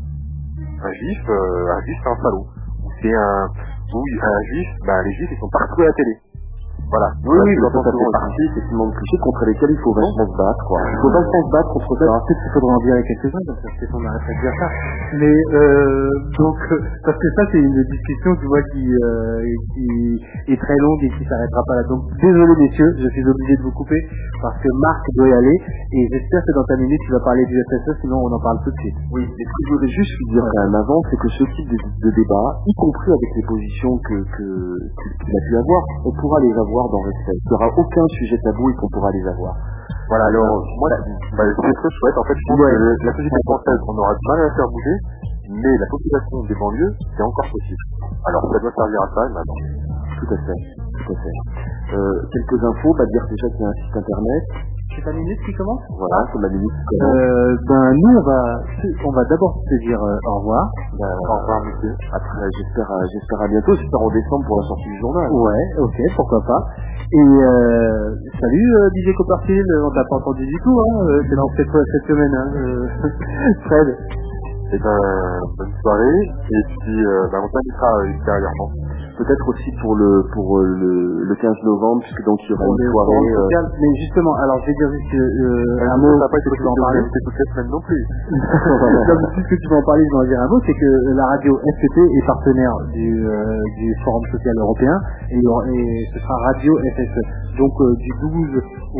Un juif, euh, un juif c'est un salaud. Ou c'est un, oui, un juif, bah les juifs ils sont partout à la télé. Voilà. Oui, oui, ça, ça fait partie, effectivement, de clichés contre lesquels il faut vachement se battre, quoi. Il faut vachement se battre contre ça. Peut-être qu'il faudra en dire quelques-uns, comme ça, peut-être on arrête de dire ça. Mais, euh, donc, parce que ça, c'est une discussion, tu vois, qui, euh, qui est très longue et qui s'arrêtera pas là. Donc, désolé, messieurs, je suis obligé de vous couper, parce que Marc doit y aller, et j'espère que dans ta minute, tu vas parler du F S E, sinon on en parle tout de suite. Oui, et ce que je voulais juste lui dire quand même avant, c'est que ce type de, de débat, y compris avec les positions que, que, qu'il a pu avoir, on pourra les avoir dans Respect. Il n'y aura aucun sujet tabou et qu'on pourra les avoir. Voilà, alors, moi, bah, c'est ce que je souhaite. En fait, je pense ouais. que la société française, on aura du mal à la faire bouger, mais la population des banlieues, c'est encore possible. Alors ça doit servir à ça, et maintenant. Tout à fait, tout à fait. Euh, quelques infos, bah dire déjà qu'il y a un site internet. C'est ta minute qui commence? Voilà, c'est ma minute qui commence. Euh, ben nous on va on va d'abord se dire euh, au revoir. Ben, au revoir monsieur. Après j'espère à, j'espère à bientôt, j'espère en décembre pour la sortie du journal. Ouais, ok, pourquoi pas. Et euh, salut euh, D J Copperfield, on t'a pas entendu du tout, hein, euh, c'est dans cette, cette semaine, hein, euh, Fred. Et ben bonne soirée, et puis euh, ben, on t'invitera euh, ultérieurement. Peut-être aussi pour le pour le, le quinze novembre, puisque donc il y aura une soirée. Euh... Mais justement, alors je vais dire juste euh, un mot, ça n'a pas été tu vas en parler. toutes les semaines non plus. Comme puisque tu vas en parler, je vais en dire un mot, c'est que la radio F T P est partenaire du, euh, du Forum social européen et, et ce sera Radio F S E. Donc euh, du douze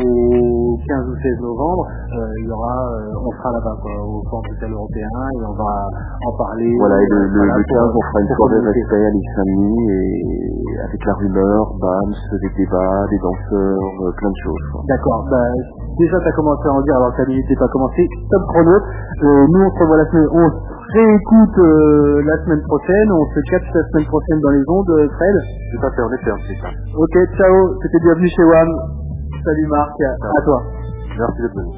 au quinze ou seize novembre, euh, il y aura, euh, on sera là-bas quoi, au Forum social européen et on va en parler. Voilà, et le, le, voilà, le quinze, on fera une soirée respect à l'Islamie et avec la rumeur, Bams, des débats, des danseurs, euh, plein de choses. Quoi. D'accord, bah, déjà tu as commencé à en dire alors que la minute n'est pas commencée, top chrono. Euh, nous on se revoit la semaine, on se réécoute euh, la semaine prochaine, on se catch la semaine prochaine dans les ondes, Fred. Tout à fait, on était un petit peu. Ok, ciao, c'était bienvenue chez W A M. Salut Marc, à, à toi. Merci d'être venu.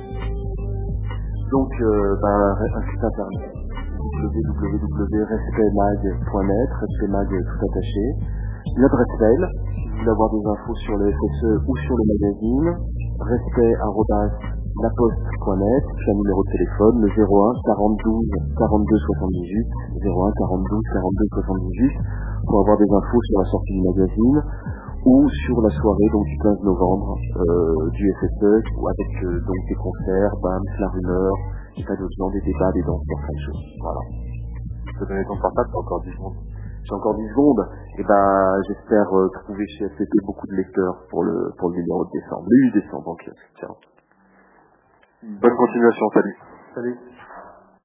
Donc, euh, bah, un site internet, w w w point respect mag point net, respect mag tout attaché. Une adresse mail, si vous voulez avoir des infos sur le F S E ou sur le magazine, respect arobase laposte point net, puis un numéro de téléphone, le zéro un quarante-douze quarante-deux soixante-dix-huit, zéro un quarante-douze quarante-deux soixante-dix-huit, pour avoir des infos sur la sortie du magazine, ou sur la soirée donc du quinze novembre euh, du F S E, avec euh, donc des concerts, Bams, la rumeur, des tas d'autres gens, des débats, des danses, plein de choses. Voilà. Je peux donner ton portable, t'as encore dix secondes. J'ai encore dix secondes. Et ben, j'espère euh, trouver chez F T P beaucoup de lecteurs pour le pour le numéro de décembre, le huit décembre en kiosque. Ciao. Bonne continuation, salut. Salut.